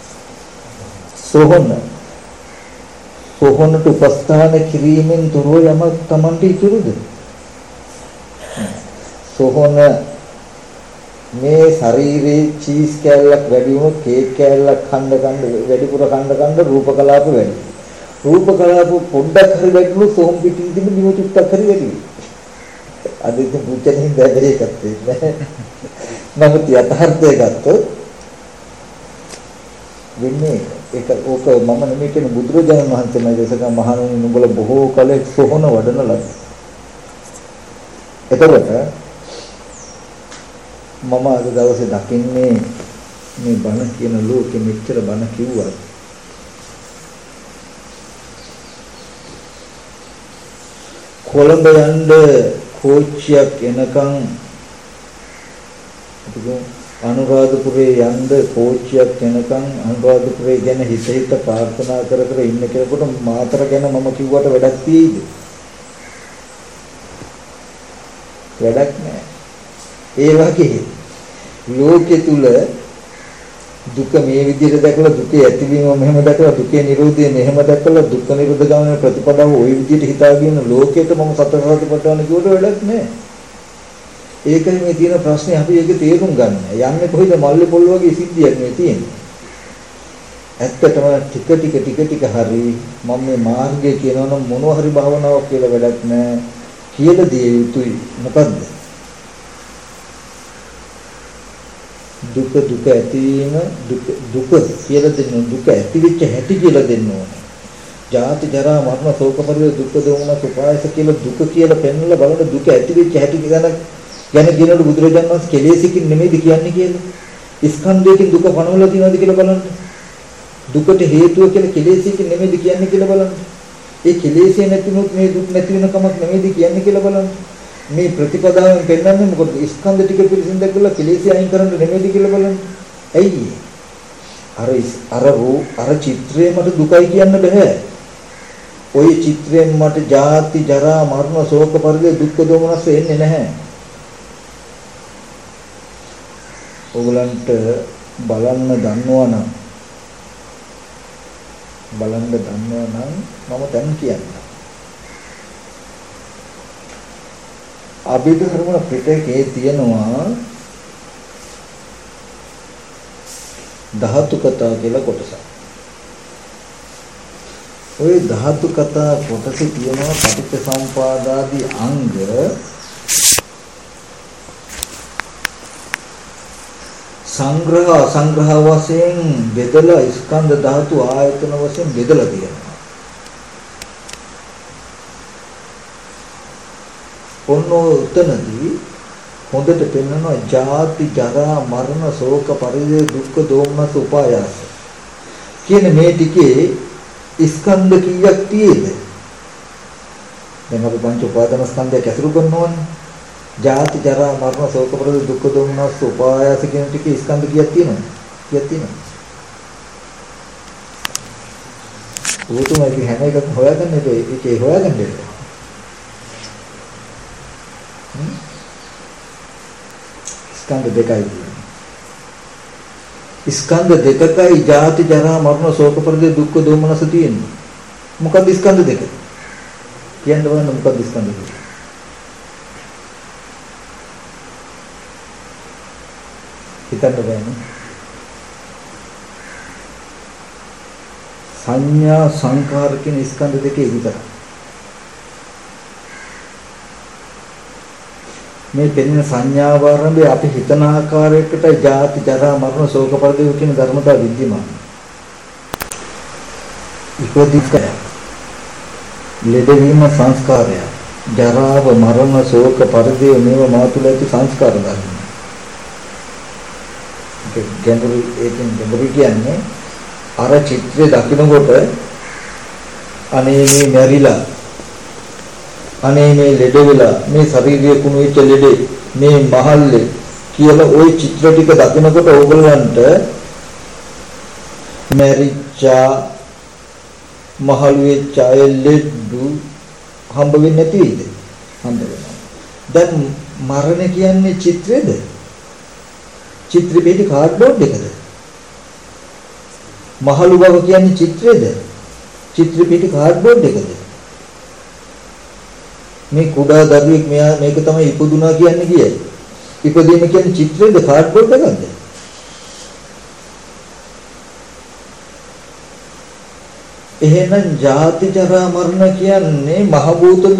සෝහන. සෝහනට උපස්ථාන කිරීමෙන් තොරව යමක් Tamante ඉතුරුද? සෝහන මේ ශරීරයේ චීස් කෑල්ලක් වැඩි වුණොත් කේක් කෑල්ලක් කන්න වැඩිපුර කන්න රූප කලාප වැඩි. රූප කලාප පොඩ්ඩක් හරි වැඩිවුණොත් සෝම් පිටින් තිබෙන නිම චුට්ටක් හරි වැඩි. අද ඉතින් පුච්චනින් දැදේකත් නෑ. නමුත් යථාර්ථය ගත්තොත් වෙන්නේ ඒක ඕක මම නෙමෙයි කියන බුදුරජාණන් වහන්සේමයි දේශනා මහණුනි නුඹලා බොහෝ කලෙක් සොහොන වඩන ලද. එතකොට මම අද දවසේ දකින්නේ මේ බණ කියන ලෝකෙ මෙච්චර බණ කිව්වා. කොළඹ යන්න කෝච්චියක් එනකන් අනුරාධපුරේ යන්න කෝච්චියක් එනකන් අනුරාධපුරේ ගැන හිත ප්‍රාර්ථනා කර ඉන්න කෙනෙකුට මාතර ගැන මම කිව්වට වැඩක් තියෙයිද? වැඩක් නැහැ. ඒ වගේ ලෝකෙ තුල දුක මේ විදිහට දැකලා දුකේ ඇතිවීම මෙහෙම දැකලා දුකේ නිරෝධය මෙහෙම දැකලා දුක්ඛ නිරෝධ ගාමන ප්‍රතිපදාව ওই විදිහට හිතාගෙන ලෝකෙට මම සතර සතිපට්ඨාන කිව්වට වැඩක් නැහැ. ඒකයි මේ තියෙන ප්‍රශ්නේ අපි ඒක තේරුම් ගන්න. යන්නේ කොහෙද මල්ලේ පොල් වගේ සිද්ධියක් මේ තියෙන්නේ. ඇත්තටම ටික හරි මම මේ මාර්ගය කියනවනම් මොනවා හරි භාවනාවක් කියලා වැඩක් නැහැ. කියලා දිය යුතුයි. මොකද්ද? දුක ඇතිවීම දුක කියලා දෙන්න දුක ඇතිවෙච්ච හැටි කියලා දෙන්න ඕනේ. ජාති ජරා මරණ ශෝක පරිදේ දුක්ඛ දෝමන සුපායස කියලා දුක කියලා පෙන්වලා බලන දුක ඇතිවෙච්ච හැටි ගැන කියනකොට බුදුරජාණන් වහන්සේ කෙලෙසකින් නෙමෙයිද කියන්නේ කියලා. ස්කන්ධයකින් දුක පනවලා තියෙනවද කියලා බලන්න. දුකට හේතුව කියලා කෙලෙසකින් නෙමෙයිද කියන්නේ කියලා බලන්න. ඒ කෙලෙසේ නැතිනොත් මේ දුක් නැති වෙන කමක් නෙමෙයිද කියන්නේ කියලා බලන්න. මේ ප්‍රතිපදාවෙන් පෙන්වන්නේ මොකද? ස්කන්ධ ටික පිළිසින් දැකලා කෙලෙසේ අයින් කරන්න නෙමෙයිද කියලා බලන්න. ඇයි? අර චිත්‍රයේ මට දුකයි කියන්න බෑ. ওই චිත්‍රයෙන් මට ජාති ජරා මරණ ශෝක පරිදේ දුක්ඛ දෝමනස් එන්නේ නැහැ. ඕගලන්ට බලන්න දන්නවා නම් මම දැන් කියන්නම්. අභිධර්ම පිටකේ තියෙනවා ධාතු කතා කියලා කොටසක්. ওই ධාතු කතා කොටසේ තියෙනවා පටිච්චසමුපාදාදී අංග සංග්‍රහ අසංග්‍රහ වශයෙන් බෙදලා ස්කන්ධ ධාතු ආයතන වශයෙන් බෙදලා තියෙනවා. ඔන්න උතනදී හොඳට පෙන්වනවා ජාති ජරා මරණ ශෝක පරිදේ දුක්ඛ දෝමනස උපායාස කියන මේ ටිකේ ස්කන්ධ කීයක් තියෙද? දැන් අපි පංච උපාදාන ස්කන්ධයක් ඇසුරු කරනවනේ. ජාති ජරා මරණ ශෝක පරිදේ දුක්ඛ දෝමනස උපායාස කියන ටිකේ ස්කන්ධ කීයක් තියෙනවද? කීයක් තියෙනවද? උතුමයි හැම එකක්ම හොයාගන්න ඒකේ හොයාගන්න දෙන්න. ස්කන්ධ දෙකයි තියෙන්නේ. ස්කන්ධ දෙකකයි ජාති ජරා මරණ ශෝක පරිදේ දුක්ඛ දෝමනස තියෙන්නේ. මොකක්ද ස්කන්ධ දෙක? කියන්න බලන්න මොකක්ද ස්කන්ධ දෙක? හිතන්න බෑනේ. සංඥා සංකාර කියන ස්කන්ධ දෙකේ විතරයි. මේ පෙනෙන සංඥාව ආරම්භයේ අපි හිතන ආකාරයකට ජාති ජරා මරණ ශෝක පරිදේ කියන ධර්මතාව විද්‍යමාන. ඉපදිකය ලෙඩවීම සංස්කාරය ජරාව මරණ ශෝක පරිදේ මේව මාතුල ඇති සංස්කාර ධර්ම. ඒක ගැඹුරු කියන්නේ අර චිත්‍රය දකිනකොට අනේ මේ මැරිලා අනේ මේ ලෙඩ වෙලා මේ ශරීරයේ කුණු වෙච්ච ලෙඩේ මේ මහල්ලේ කියලා ওই චිත්‍ර ටික දකිනකොට ඕගොල්ලන්ට මැරිච්චා මහලු වෙච්ච අය ලෙඩු හම්බ වෙන්නේ නැති වෙයිද? හම්බ වෙනවා. දැන් මරණ කියන්නේ චිත්‍රෙද? චිත්‍රෙ පිටි කාඩ්බෝඩ් එකද? මහලු බව කියන්නේ චිත්‍රෙද? චිත්‍රෙ පිටි කාඩ්බෝඩ් එකද? මේ කුඩා දරුවෙක් මෙයා මේක තමයි ඉපදුනා කියන්නේ කියයි. ඉපදීම කියන්නේ චිත්‍රෙද කාඩ්බෝඩ් එකක්ද? එහෙනම් ජාති ජරා මරණ කියන්නේ මහ භූතද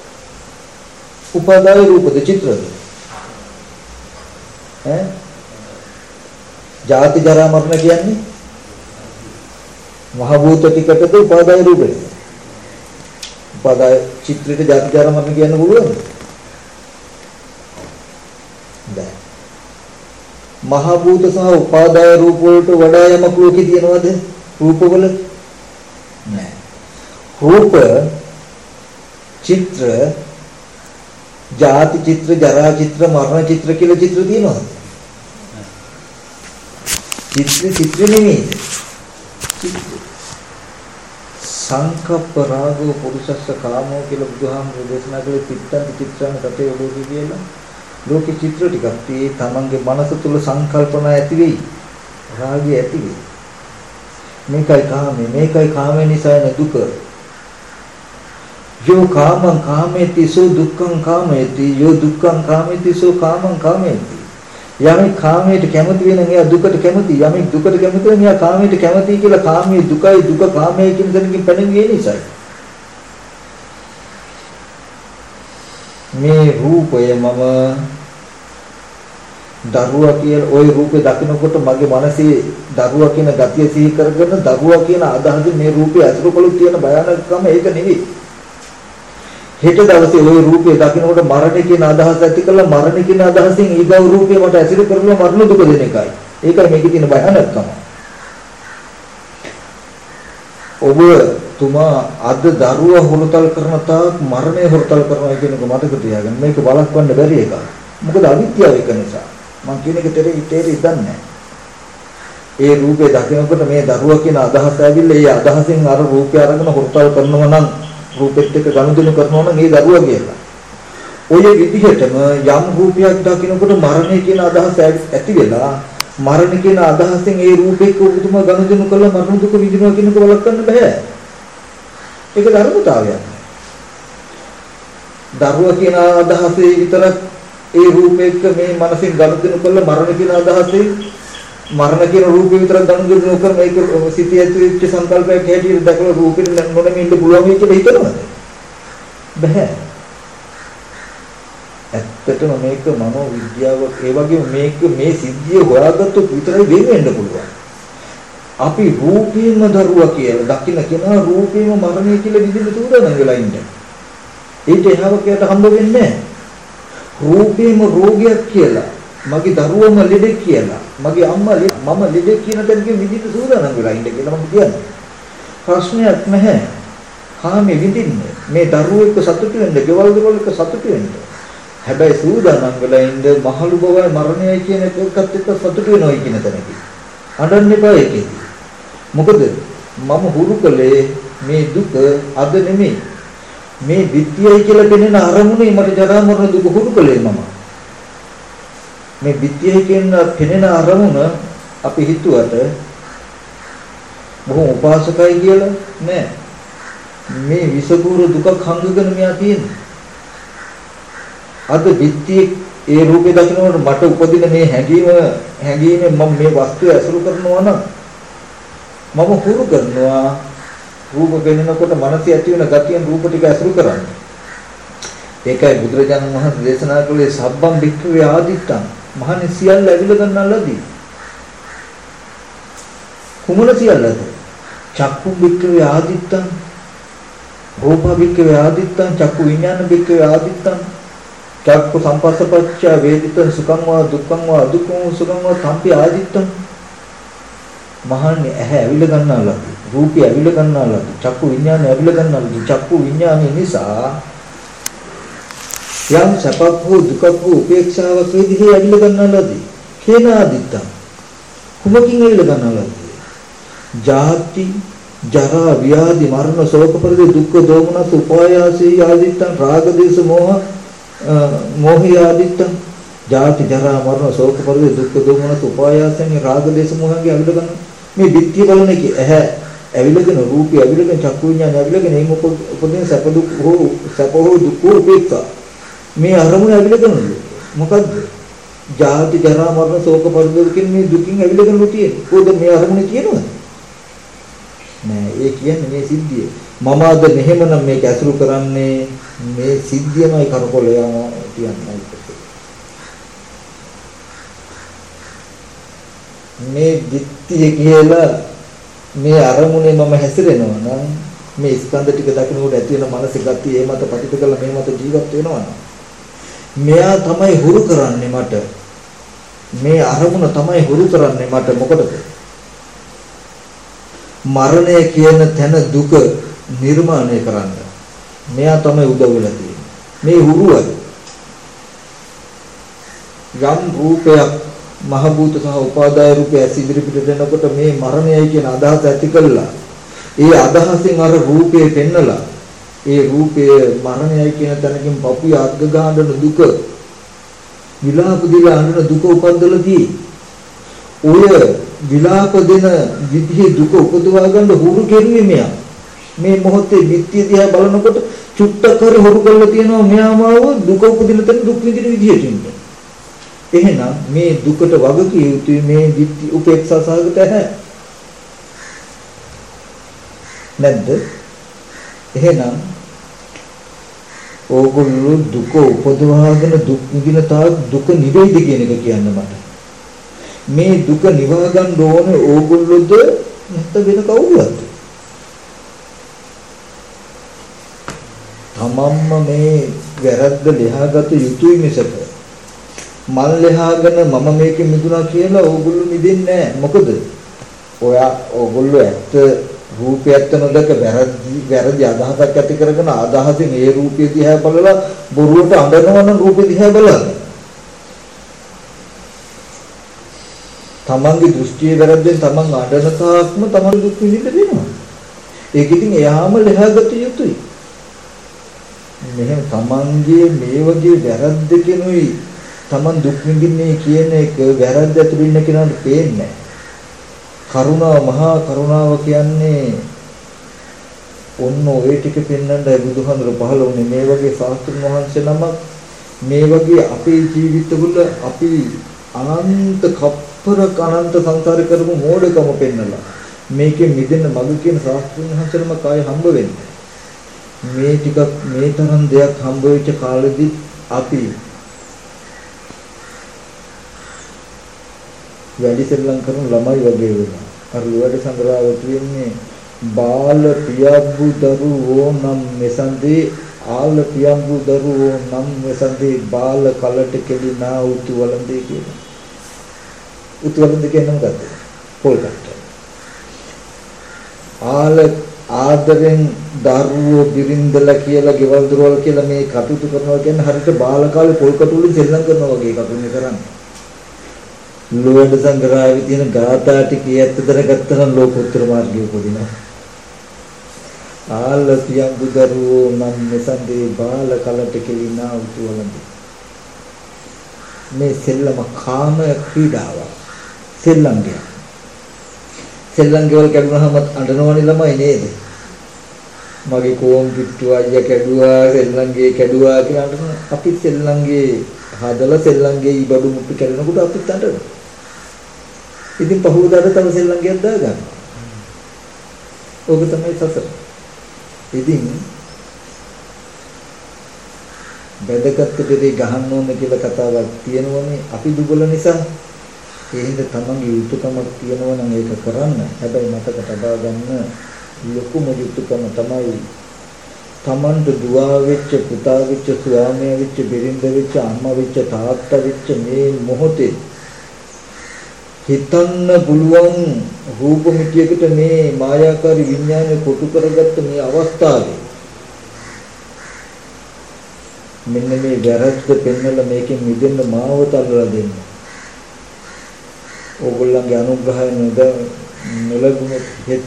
උපාදාය රූපද චිත්‍රද? ඈ ජාති ජරා මරණ කියන්නේ මහ භූත ටිකටද උපාදාය රූපද? උපාදාය චිත්‍රයට ජාති ජරා මරණ කියන්න පුළුවන්ද? බෑ. මහ භූත සහ උපාදාය රූප වලට වඩා යමක් ලෝකේ තියෙනවද? රූපවල නෑ. රූප චිත්‍ර ජාති චිත්‍ර ජරා චිත්‍ර මරණ චිත්‍ර කියලා චිත්‍ර තියෙනවද? චිත්‍ර නෙමෙයි. සංකප්ප රාගෝ පුරුෂස්ස කාමෝ කියලා බුදුහාමුදුරේ දේශනා කළේ පිට්ඨං චිත්‍රං සතේ ලෝකේ කියලා. ලෝකේ චිත්‍ර ටිකක් තේ තමන්ගේ මනස තුල සංකල්පනා ඇති වෙයි. රාගය ඇති වෙයි. මේකයි කාමේ නිසා එන දුක. යෝ කාමං කාමේති සෝ දුක්ඛං කාමේති යෝ දුක්ඛං කාමේති සෝ කාමං කාමේති. යමෙක් කාමයට කැමති වෙන එයා දුකට කැමති. යමෙක් දුකට කැමති වෙන එයා කාමයට කැමති කියලා කාමයේ දුකයි දුක කාමයේ කියන දෙකකින් පැනවියේ නිසායි. මේ රූපය මම දරුවා කියලා ওই රූපේ දකිනකොට මගේ මනසේ දරුවා කියන ගතිය සිහි කරගෙන දරුවා කියන අදහසින් මේ රූපේ අසුරු කළොත් තියෙන භයානකම ඒක නෙවෙයි. හෙට දවසේ ওই රූපේ දකිනකොට මරණය කියන අදහස ඇති කළා මරණය කියන අදහසින් ඊගව රූපේ මට ඇසුරු කරලා මරණ දුක දෙන එකයි. ඒකයි මේකේ තියෙන භයානකම. ඔබ තුමා අද දරුවා හොරතල් කරන තාක් මරණය හොරතල් කරනවා කියන එක මතක තියාගන්න. මේක බලක්වන්න බැරි එකක්. මොකද අවිද්‍යාව එක නිසා. මම කියන එක තේරෙන්නේ නැහැ. ඒ රූපේ දකිනකොට මේ දරුවා කියන අදහස ඇවිල්ලා ඒ අදහසෙන් අර රූපය අරගෙන හොරතල් කරනවා නම් රූපෙත් එක්ක ගනුදෙනු කරනවා නම් ඒ දරුවා කියලා. ඔය විදිහටම යම් රූපයක් දකිනකොට මරණය කියන අදහස ඇති වෙලා මරණ කියන අදහසෙන් ඒ රූපෙක උතුම ගනුදෙනු කළා මරණ දුක විඳිනවා කියනක වළක්වන්න බෑ. ඒක ධර්මතාවයක්. දරුවා කියන අදහසේ විතරක් ඒ රූපෙක මේ මනසින් ගනුදෙනු කළා මරණ කියන අදහසේ මරණ කියන රූපේ විතරක් ගනුදෙනු කර මේක සිටී ඇතුල්ච්ච සංකල්පයක් හැටියට දැකලා රූපෙට නොනැමී ඉන්න පුළුවන් වෙයි කියලා හිතනවද? බෑ. ඇත්තටම මේක මනෝ විද්‍යාව ඒ වගේම මේක මේ සිද්ධිය හොයාගත්තොත් විතරයි වෙන්න පුළුවන්. අපි රූපේම දරුවා කියලා දකින්න කෙනා රූපේම මරණය කියලා විදිහට සූදානම් වෙලා ඉන්නේ. ඒක එහාවකයට හම්බ වෙන්නේ නැහැ. රූපේම රෝගයක් කියලා මගේ දරුවම ලෙඩෙක් කියලා මගේ අම්මා මම ලෙඩෙක් කියන තැනකින් විදිහට සූදානම් වෙලා ඉන්න කියලා මම කියන්නේ. ප්‍රශ්නයක් නැහැ. කාමෙ විඳින්නේ මේ දරුවෙක් සතුටු වෙන්න, ගෙවල් දොරවල් එක සතුටු වෙන්න. හැබැයි සූදානම් වෙලා ඉන්න මහලු බවයි මරණයයි කියන එකත් එක්ක සතුටු වෙනවයි කියන තැනකින්. අඬන්න එපා ඒකෙදි. මොකද මම හුරු කළේ මේ දුක අද නෙමෙයි. මේ විත්‍යයි කියලා පෙනෙන අරමුණේ මට ජරා මරණ දුක හුරු කළේ මම. මේ විත්‍යයි කියන පෙනෙන අරමුණ අපි හිතුවට බොහොම උපාසකයි කියලා නෑ. මේ විසපුර දුකක් හංගගෙන මෙයා තියෙන්නේ. අද විත්‍ය ඒ රූපේ දකින්නකොට මට උපදින මේ හැඟීමෙන් මම මේ වස්තුව ඇසුරු කරනවා නම් මම හුරු කරනවා රූප පෙනෙනකොට මනසේ ඇති වෙන ගතියෙන් රූප ටික ඇසුරු කරන්න. ඒකයි බුදුරජාණන් වහන්සේ දේශනා කළේ සබ්බම් වික්ඛවේ ආදිත්තං මහන්නේ සියල්ල ඇවිල ගන්නලදී. කුමන සියල්ලද? චක්කු වික්ඛවේ ආදිත්තං රූප වික්ඛවේ ආදිත්තං චක්කු විඥාන වික්ඛවේ ආදිත්තං චක්කු සංපස්සපච්ච වේදිතං සුඛං වා දුක්ඛං වා දුක්ඛං සුඛං වා සම්පි ආදිත්තං මහන්නේ ඇහැ ඇවිල ගන්නලදී. රූපය ඇවිල ගන්නලදී. චක්කු විඥානය ඇවිල ගන්නලදී. චක්කු විඥානය නිසා යම් සපක් හෝ දුකක් හෝ උපේක්ෂාවක් විදිහේ ඇවිල ගන්නලදී. කේනාදිත්තං කුමකින් ඇවිල ගන්නලදී? ජාති ජරා ව්‍යාධි මරණ ශෝක පරිදේ දුක්ඛ දෝමනස් උපායාසී ආදිත්තං රාග දේශ මොහි ආදිත්තං ජාති ජරා මරණ ශෝක පරිදේ දුක්ඛ දෝමනස් උපායාසෙන් රාග දේශ මොහංගේ ඇවිල ගන්න මේ විත්‍ය බලන එක ඇහැ ඇවිලගෙන රූපය ඇවිලගෙන චක්කු විඤ්ඤාණය ඇවිලගෙන එයින් උපදින සැප හෝ දුක් හෝ උපේක්ෂා මේ අරමුණ ඇවිලගෙන මොකද්ද? ජාති ජරා මරණ ශෝක පරිදේ කියන මේ දුකින් ඇවිලගෙන තියෙන්නේ. කොහොමද මේ අරමුණ කියනවද? නෑ ඒ කියන්නේ මේ සිද්ධිය. මම අද මෙහෙමනම් මේක ඇසුරු කරන්නේ මේ සිද්ධියමයි කරකොල යනවා කියන්නේ. මේ ditthිය කියලා මේ අරමුණේ මම හැසිරෙනවා නම් මේ ස්කන්ධ ටික දකින්නකොට ඇති වෙන මානසික ගතිය ඒ මත පතිත කරලා මේ මත ජීවත් වෙනවා නම් මෙයා තමයි හුරු කරන්නේ මට. මේ අරමුණ තමයි හුරු කරන්නේ මට මොකටද? මරණය කියන තැන දුක නිර්මාණය කරන්න. මෙයා තමයි උදව් වෙලා තියෙන්නේ. මේ හුරුවයි. යම් රූපයක් මහ භූත සහ උපාදාය රූපය සිදිරි පිටට එනකොට මේ මරණයයි කියන අදහස ඇති කළා. ඒ අදහසෙන් අර රූපය පෙන්නලා ඒ රූපය මරණයයි කියන තැනකින් පපුවේ අග්ග ගහන දුක විලාප දිලා අඬන දුක උපද්දලදී ඔය විලාප දෙන විදිහේ දුක උපදවා ගන්න හුරු කෙරුවේ මෙයා. මේ මොහොතේ විත්‍ය දිහා බලනකොට චුට්ටක් හරි හුරු කරලා තියෙනවා මෙයාමව දුක උපදින තැන දුක් විඳින විදිහට ඉන්න. එහෙනම් මේ දුකට වග කිය යුතුයි මේ විත්‍ය උපේක්ෂා සහගත ඇහැ. නැද්ද? එහෙනම් ඕගොල්ලෝ දුක උපදවාගෙන දුක් විඳින තාක් දුක නිවේද කියන එක කියන්න මට. මේ දුක නිවා ගන්න ඕනේ ඕගොල්ලෝද නැත්නම් වෙන කවුරුද? තමන්ම මේ වැරද්ද ලියාගත යුතුයි මිසක මල් ලියාගෙන මම මේකෙ මිදුණා කියලා ඕගොල්ලෝ මිදෙන්නේ නැහැ. මොකද ඕගොල්ලෝ ඇත්ත රූපය ඇත්ත නොදක වැරදි අදහසක් ඇති කරගෙන අදහසින් ඒ රූපය දිහා බලලා බොරුවට අඬනවා නම් රූපය දිහා බලන්න. තමන්ගේ දෘෂ්ටිය වැරද්දෙන් තමන් අඬන තාක්ම තමන් දුක් විඳින්න වෙනවා. ඒක ඉතින් එයාම ලෙහාගත යුතුයි. මෙහෙම තමන්ගේ මේ වගේ වැරද්දකිනුයි තමන් දුක් විඳින්නේ කියන එක වැරද්ද ඇතුළේ ඉන්න කෙනාට පේන්නේ නැහැ. කරුණාව මහා කරුණාව කියන්නේ ඔන්න ඔය ටික පෙන්වන්නයි බුදුහාමුදුර පහළ වුණේ. මේ වගේ ශාස්ත්‍රඥ වහන්සේ නමක් මේ වගේ අපේ ජීවිතවල අපි අනන්ත කප්පර අනන්ත සංසාර කරපු මෝඩකම පෙන්නලා මේකෙන් මිදෙන්න මඟ කියන ශාස්ත්‍රඥ වහන්සේ නමක් ආයේ හම්බ වෙන්නේ. මේ ටිකක් මේ තරම් දෙයක් හම්බ වෙච්ච කාලෙදි අපි වැඩි සෙල්ලම් කරන ළමයි වගේ වෙනවා. අර ලුවට සංග්‍රහව තියෙන්නේ බාල පියබ්බු දරුවෝ නම් මෙසන්දේ ආල පියබ්බු දරුවෝ නම් මෙසන්දේ බාල කලට කෙලිනා උතු වළඳේ කියලා. උතු වළඳ කියන්නේ මොකද්ද? පොල් කට්ට. ආල ආදරෙන් දරුවෝ බිරින්දලා කියලා ගෙවල් දොරවල් කියලා මේ කටයුතු කරනවා කියන්නේ හරියට බාල කාලේ පොල් කටු වලින් සෙල්ලම් කරනවා වගේ එකක් නේ කරන්නේ. ලෝඩ සංග්‍රහයේ තියෙන ගාථා ටික ඇත්තටම ගත්තනම් ලෝකෝත්තර මාර්ගය උපදිනවා. ආල පියංගු දරුවෝ නම් මෙසන්දේ බාල කලට කෙලිනා උතු වළඳේ. මේ සෙල්ලම කාම ක්‍රීඩාවක්. සෙල්ලම්ගය. සෙල්ලම් ගෙවල් කැඩුනහම අඬනවනේ ළමයි නේද? මගේ කෝම් පිට්ටු අයියා කැඩුවා සෙල්ලම්ගේ කැඩුවා කියලා අඬන. අපි සෙල්ලම්ගේ හදලා සෙල්ලම්ගේ ඊබඩු මුට්ටු කැඩෙනකොට අපිත් අඬනවා. ඉතින් පහුවදාට තව සෙල්ලම්ගයක් දාගන්නවා. ඕක තමයි සසර. ඉතින් බෙදගත් දෙවි ගහන්න ඕන කියලා කතාවක් තියෙනවනේ අපි දුබල නිසා. ඒ හින්දා තමන්ගේ යුතුයකමක් තියෙනවා නම් ඒක කරන්න. හැබැයි මතක තබා ගන්න ලොකුම යුතුයකම තමයි තමන්ට දුවා වෙච්ච පුතා වෙච්ච ස්වාමියා වෙච්ච බිරිඳ වෙච්ච අම්මා වෙච්ච තාත්තා වෙච්ච මේ මොහොතේ හිතන්න පුළුවන් රූප මිත්‍යයකට මේ මායාකාරී විඥානය කොටු කරගත්ත මේ අවස්ථාවේ මෙන්න මේ වැරද්ද පෙන්නලා මේකෙන් මිදෙන්න මාවත අල්ලලා දෙන්න. ඕගොල්ලන්ගේ අනුග්‍රහය නොලැබුණොත් හෙට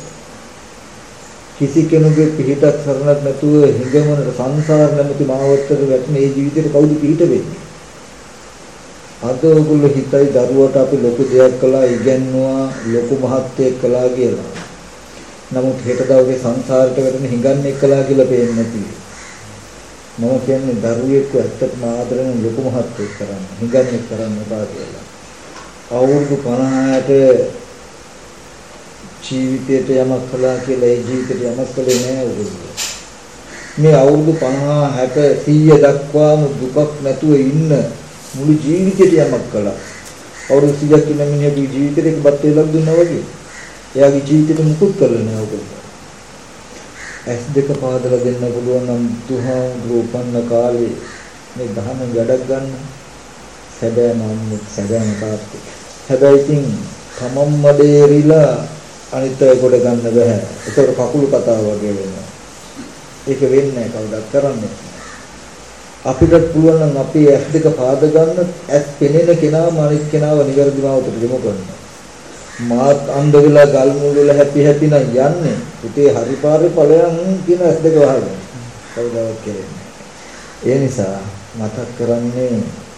කිසි කෙනෙකුගේ පිහිටක් සරණක් නැතුව හිඟමනට සංසාර නැමැති මාවතට වැටෙන මේ ජීවිතේට කවුද පිහිට වෙන්නේ? අද ඔයගොල්ලෝ හිතයි දරුවට අපි ලොකු දෙයක් කළා ඉගෙනුවා ලොකු මහත්යෙක් කළා කියලා. නමුත් හෙට දවසේ සංසාරයට වැටෙන හිඟන්නේ කළා කියලා පේන්නේ නැති. මම කියන්නේ දරුවෙක් ඇත්තටම ආදරෙන් ලොකු මහත්යෙක් කරන්න හිඟන්නේ කරන්න බා කියලා. අවුරුදු 50ට ජීවිතයට යමක් කළා කියලා ඒ ජීවිතයට යමක් කළේ නෑ ඔයගොල්ලෝ. මේ අවුරුදු 50 60 100 දක්වාම දුකක් නැතුව ඉන්න මුළු ජීවිතයට යමක් කළා. අවුරුදු 100ක් ඉන්න මිනිහගේ ජීවිතේට බත් වේලක් දුන්නා වගේ. එයාගේ ජීවිතේට මුකුත් කරලා නෑ ඔයගොල්ලෝ. S2 පාදලා දෙන්න පුළුවන් නම් දුහා රූපන්න කාලේ මේ දහම වැඩක් ගන්න. සැබෑ නම් සැබෑම තාත්තේ. හැබැයි ඉතින් තමන්ම දෙරිලා අනිත් අය කොට ගන්න බෑ. ඒකට කකුළු කතාව වගේ වෙනවා. ඒක වෙන්නේ නැහැ කවුරුත් කරන්නේ. අපිට පුළුවන් නම් අපි S2 පාද ගන්න S පෙනෙන කෙනාම අනිත් කෙනාව නිවැරදි මාවතට යොමු කරනවා. මාත් අන්ධ වෙලා ගල් මුල් වල හැපි හැපි නම් යන්නේ. පුතේ හරි පාරේ ඵලයන් කියන S2 වහගෙන. කවුදාවත් කියන්නේ. ඒ නිසා මතක් කරන්නේ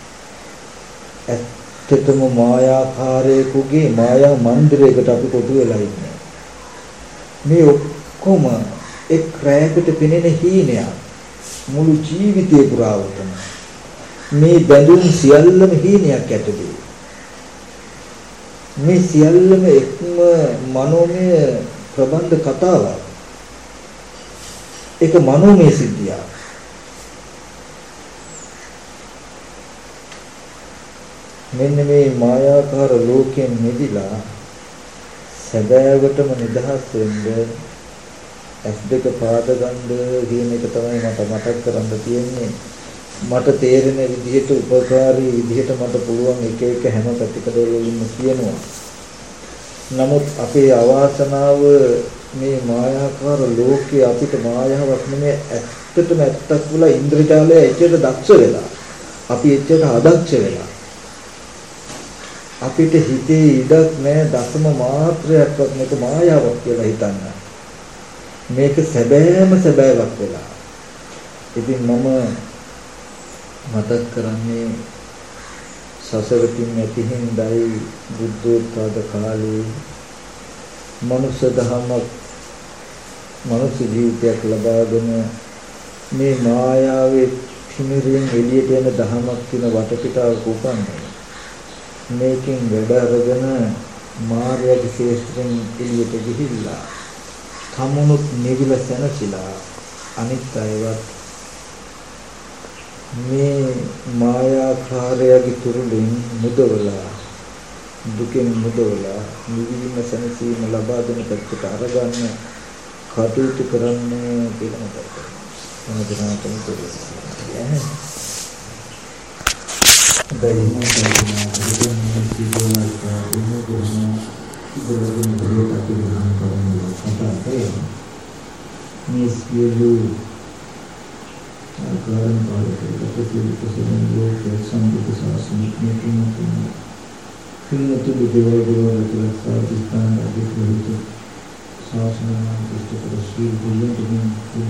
ඇත්තටම මායාකාරයෙකුගේ මායා මන්දිරයකට අපි කොටු වෙලා ඉන්නේ. මේ ඔක්කොම එක් රැයකට පෙනෙන හීනයක්. මුළු ජීවිතේ පුරාවටම මේ බැඳුම් සියල්ලම හීනයක් ඇතුලේ. මේ සියල්ලම එක්ම මනෝමය ප්‍රබන්ධ කතාවක්. ඒක මනෝමය සිද්ධියක්. මෙන්න මේ මායාකාර ලෝකයෙන් මිදලා සැබෑවටම නිදහස් වෙන්න S2 පාද ගන්න කියන එක තමයි මට මතක් කරන්න තියෙන්නේ. මට තේරෙන විදිහට උපකාරී විදිහට මට පුළුවන් එක එක හැම පැතිකඩවලින්ම කියනවා. නමුත් අපේ අවාසනාව මේ මායාකාර ලෝකේ අපිට මායාවක් නෙමෙයි ඇත්තටම ඇත්තක් වුණා ඉන්ද්‍රජාලය එච්චර දක්ෂ වෙලා. අපි එච්චර අදක්ෂ වෙලා. අපිට හිතේ ඉඩක් නැහැ දසම මාත්‍රයක්වත් මේක මායාවක් කියලා හිතන්න. මේක සැබෑම සැබෑවක් වෙලා. ඉතින් මම මතක් කරන්නේ සසරකින් නැති හිඳයි බුද්ධෝත්පාද කාලේ මනුෂ්‍ය දහමක් මනුෂ්‍ය ජීවිතයක් ලබාගෙන මේ මායාවේ කිමිරින් එළියට එන දහමක් කියන වටපිටාවක උපන්නේ. මේකෙන් වැඩ අරගෙන මායාවේ ශේෂ්ත්‍රයෙන් එළියට ගිහිල්ලා කමුණුත් නිවිල සැනසීලා අනිත් අයවත් මේ මායාකාරයගේ තුරුලින් මුදවලා දුකෙන් මුදවලා නිවීම සැනසීම ලබා දෙන පැත්තට අරගන්න කටයුතු කරන්න කියලා මතක් කරගන්න. මොනවාටම කියන්නේ. මේ සියලු ආකාරයෙන් පාලකයන්ට ප්‍රතිසරණ ලෝකයේ සම්බුද්ධ ශාසනයේ කිනුතු දෙවිවරුන්ගේ සාධිස්ථාන අධිකෘත ශාසනයන් විස්තර ශ්‍රී බුදුන්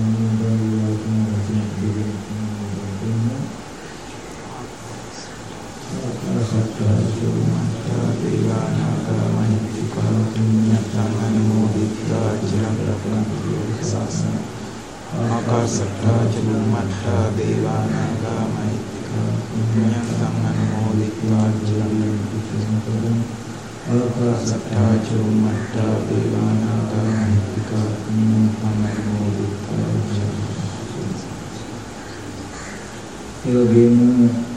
ආකාශට්ටා චුම්මට්ටා දේවානාගා මහිත්‍තිකා පුඤ්ඤන්තං අනුමෝදිत्वा චිරං ආකාශට්ටා චුම්මට්ටා දේවානාගා මහිත්‍තිකා පුඤ්ඤන්තං අනුමෝදිत्वा ඒ වගේම